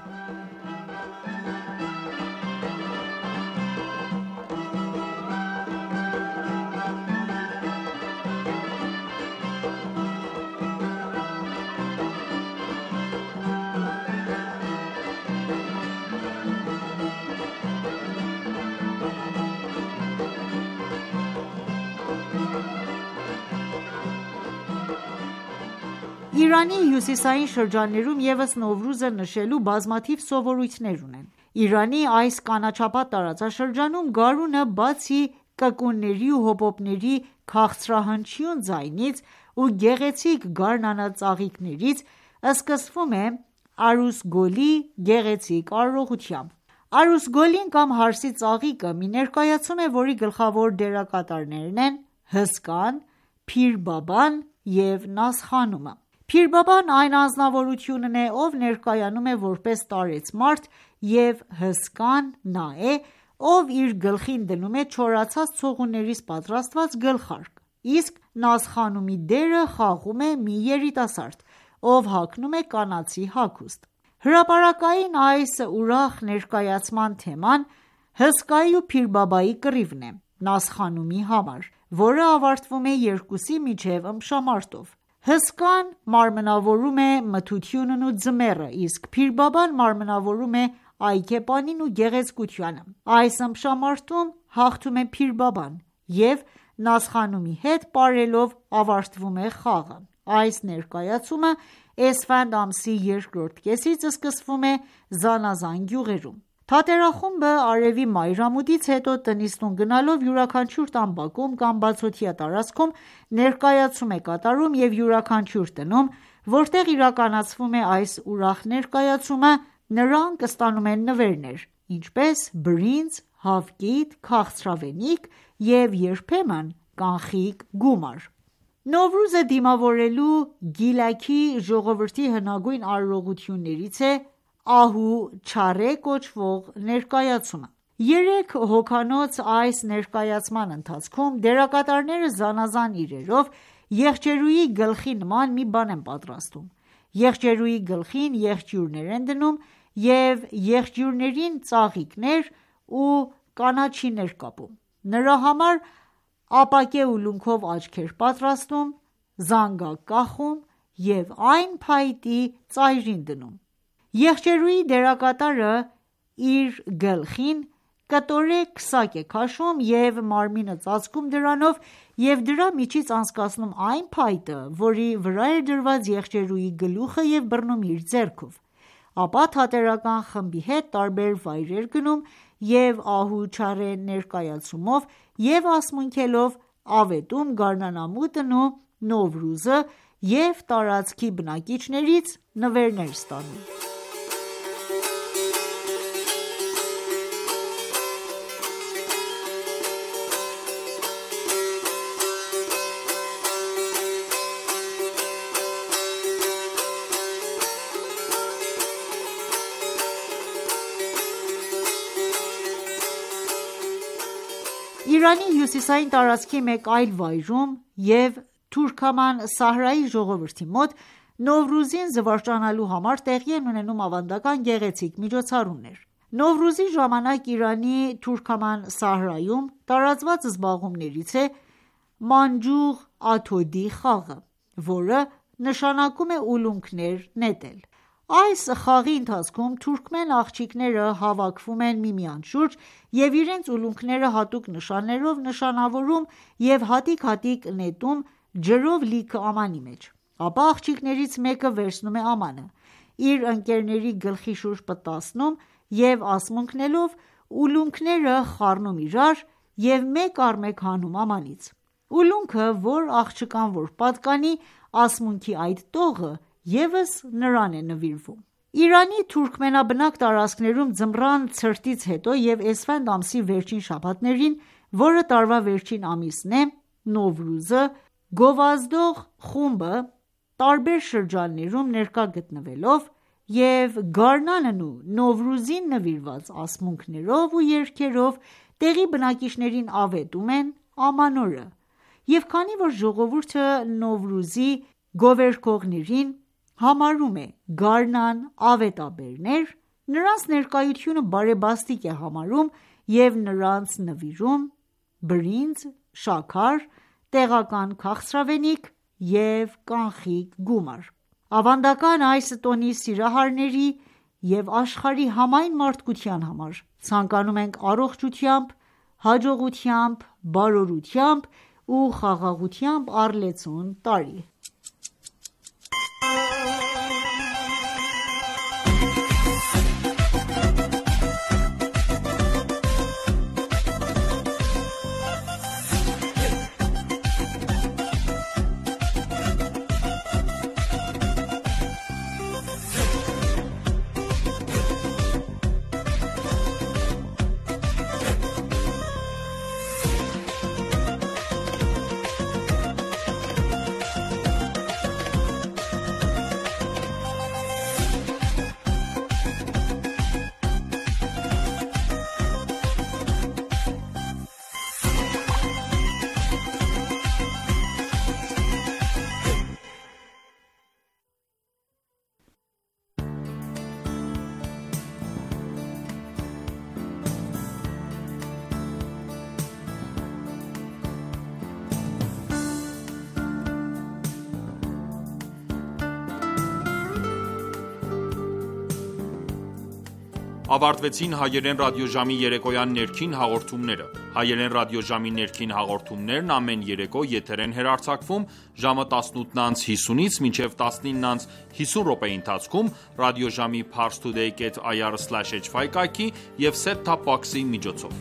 Իրանի հյուսիսային շրջաններում ևս Նովրուզը նշելու բազմաթիվ սովորույթներ ունեն: Իրանի այս կանաչապատ տարածաշրջանում գարունը բացի կկունների ու հոպոպների քաղցրահնչյուն ձայնից ու գեղեցիկ գարնանածաղիկներից սկսվում է Արուզգոլի գեղեցիկ արարողությամբ: Արուզգոլին կամ հարսի ծաղիկը մի ներկայացում է, որի գլխավոր դերակատարներն են Հսկան, Փիր Բաբան և Նասխանումը: Փիր Բաբան այն անձնավորությունն է, ով ներկայանում է որպես տարեց մարդ և Հսկան նա է, ով իր գլխին դնում է չորացած ցողուններից պատրաստված գլխարկ, իսկ Նասխանումի դերը խաղում է մի երիտասարդ, ով հագնում է կանացի հագուստ: Հրապարակային այս ուրախ ներկայացման թեման Հսկայի ու Փիր Բաբայի կռիվն է Նասխանումի համար, որը ավարտվում է երկուսի միջև ըմբշամարտով: Հսկան մարմնավորում է մթությունն ու ձմեռը, իսկ Փիր Բաբան մարմնավորում է այքեպանին ու գեղեցկությանը: Այս ըմբշամարտում հաղթում է Փիր Բաբան և Նասխանումի հետ պարելով ավարտվում է խաղը: Այս ներկայացումը Էսֆանդ ամսի երկրորդ կեսից սկսվում է զանազան գյուղերում: Թատերախումբը արևի մայրամուտից հետո տնից տուն գնալով յուրաքանչյուր տան բակում կամ բացօթյա տարածքում ներկայացում է կատարում և յուրաքանչյուր տնում, որտեղ իրականացվում է այս ուրախ ներկայացումը, նրանք ստանում են նվերներ, ինչպես բրինձ, հավկիթ, քաղցրավենիք և երբեմն կանխիկ գումար: Նովրուզը դիմավորելու Գիլաքի ժողովրդի հնագույն արարողություններից է ահու չարե կոչվող ներկայացումը։ 3 հոգանոց այս ներկայացման ընթացքում դերակատարները զանազան իրերով եղջերուի գլխի նման մի բան են պատրաստում։ Եղջերուի գլխին եղջյուրներ են դնում և եղջյուրներին ծաղիկներ ու կանաչիներ կապում։ Նրա համար ապակե ուլունքով աչքեր պատրաստում, զանգակ կախում և այն փայտի ծայրին դնում։ Եղջերուի դերակատարը իր գլխին կտորե քսակ է քաշում և մարմինը ծածկում դրանով և դրա միջից անցկացնում այն փայտը, որի վրա է դրված եղջերուի գլուխը և բռնում իր ձեռքով։ Ապա թատերական խմբի հետ տարբեր վայրեր գնում և ահու չարե ներկայացումով և ասմունքելով ավետում գարնանամուտն ու Նովրուզը և տարածքի բնակիչներից նվերներ ստանում։ Իրանի հյուսիսային տարածքի մեկ այլ վայրում և Թուրքման Սահրայի ժողովրդի մոտ Նովրուզին զվարճանալու համար տեղի են ունենում ավանդական գեղեցիկ միջոցառումներ։ Նովրուզի ժամանակ Իրանի Թուրքման Սահրայում տարածված զբաղումներից է մանջուղ աթոդի խաղը, որը նշանակում է ուլունքներ նետել։ Այս խաղի ընթացքում թուրքմեն աղջիկները հավաքվում են միմյանց շուրջ և իրենց ուլունքները հատուկ նշաններով նշանավորում և հատիկ-հատիկ նետում ջրով լիքը ամանի մեջ։ Ապա աղջիկներից մեկը վերցնում է ամանը, իր ընկերների գլխի շուրջ պտտացնում և ասմունքներով ուլունքները խառնում իրար և մեկ առ մեկ հանում ամանից։ Ուլունքը, որ աղջկան որ պատկանի, ասմունքի այդ տողը ևս նրան է նվիրվում։ Իրանի թուրքմենաբնակ տարածքներում ձմռան ցրտից հետո և էսֆանդ ամսի վերջին շաբաթներին, որը տարվա վերջին ամիսն է, Նովրուզը, գովազդող խումբը տարբեր շրջաններում ներկա գտնվելով և գարնանն ու Նովրուզին նվիրված ասմունքներով ու երգերով տեղի բնակիչներին ավետում են ամանորը, և քանի որ ժողովուրդը Նովրուզի գովերգողներին համարում է գարնան ավետաբերներ, նրանց ներկայությունը բարեբաստիկ է համարում և նրանց նվիրում բրինձ, շաքար, տեղական քաղցրավենիք և կանխիկ գումար։ Ավանդական այս տոնի սիրահարների և աշխարհի համայն մարդկության համար ցանկանում ենք առողջությամբ, հաջողությամբ, բարորությամբ ու խաղաղությամբ առլեցուն տարի։ Ավարտվեցին հայերեն ռադիոժամի երեկոյան ներքին հաղորդումները։ Հայերեն ռադիոժամի ներքին հաղորդումներն ամեն երեկո եթեր են հեռարձակվում ժամը 18:50-ից մինչև 19:50 րոպեի ընթացքում ռադիոժամի parstoday.ir/hy կայքի և set-top box-ի միջոցով։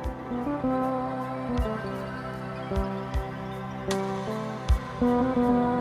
Thank you.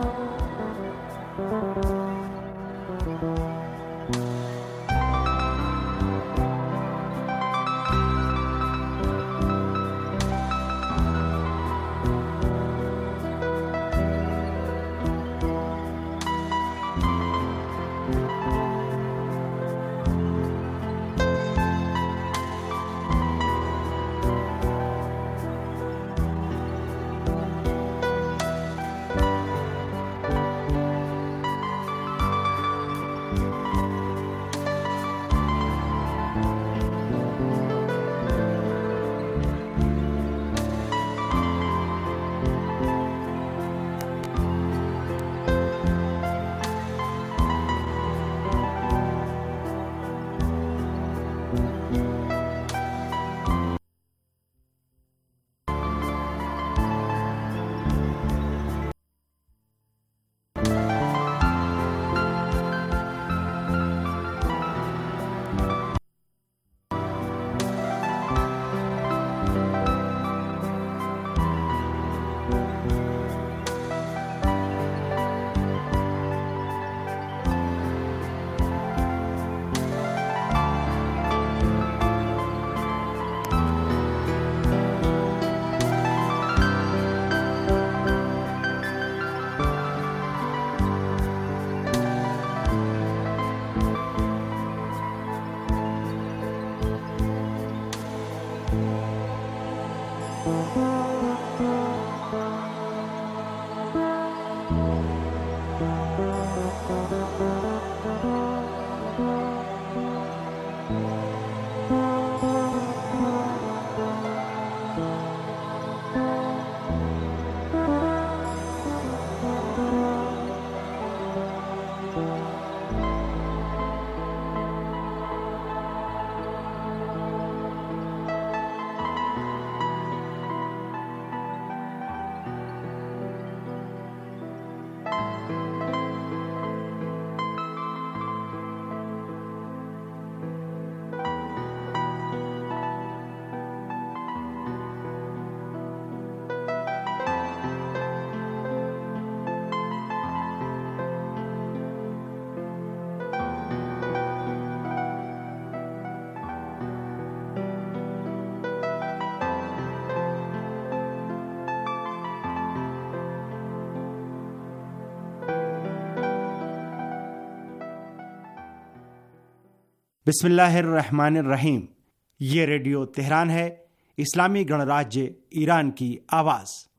बिस्मिल्लाहिर्रहमानिर्रहीम। ये radio Tehran है, इस्लामी गणराज्य ईरान की आवाज़।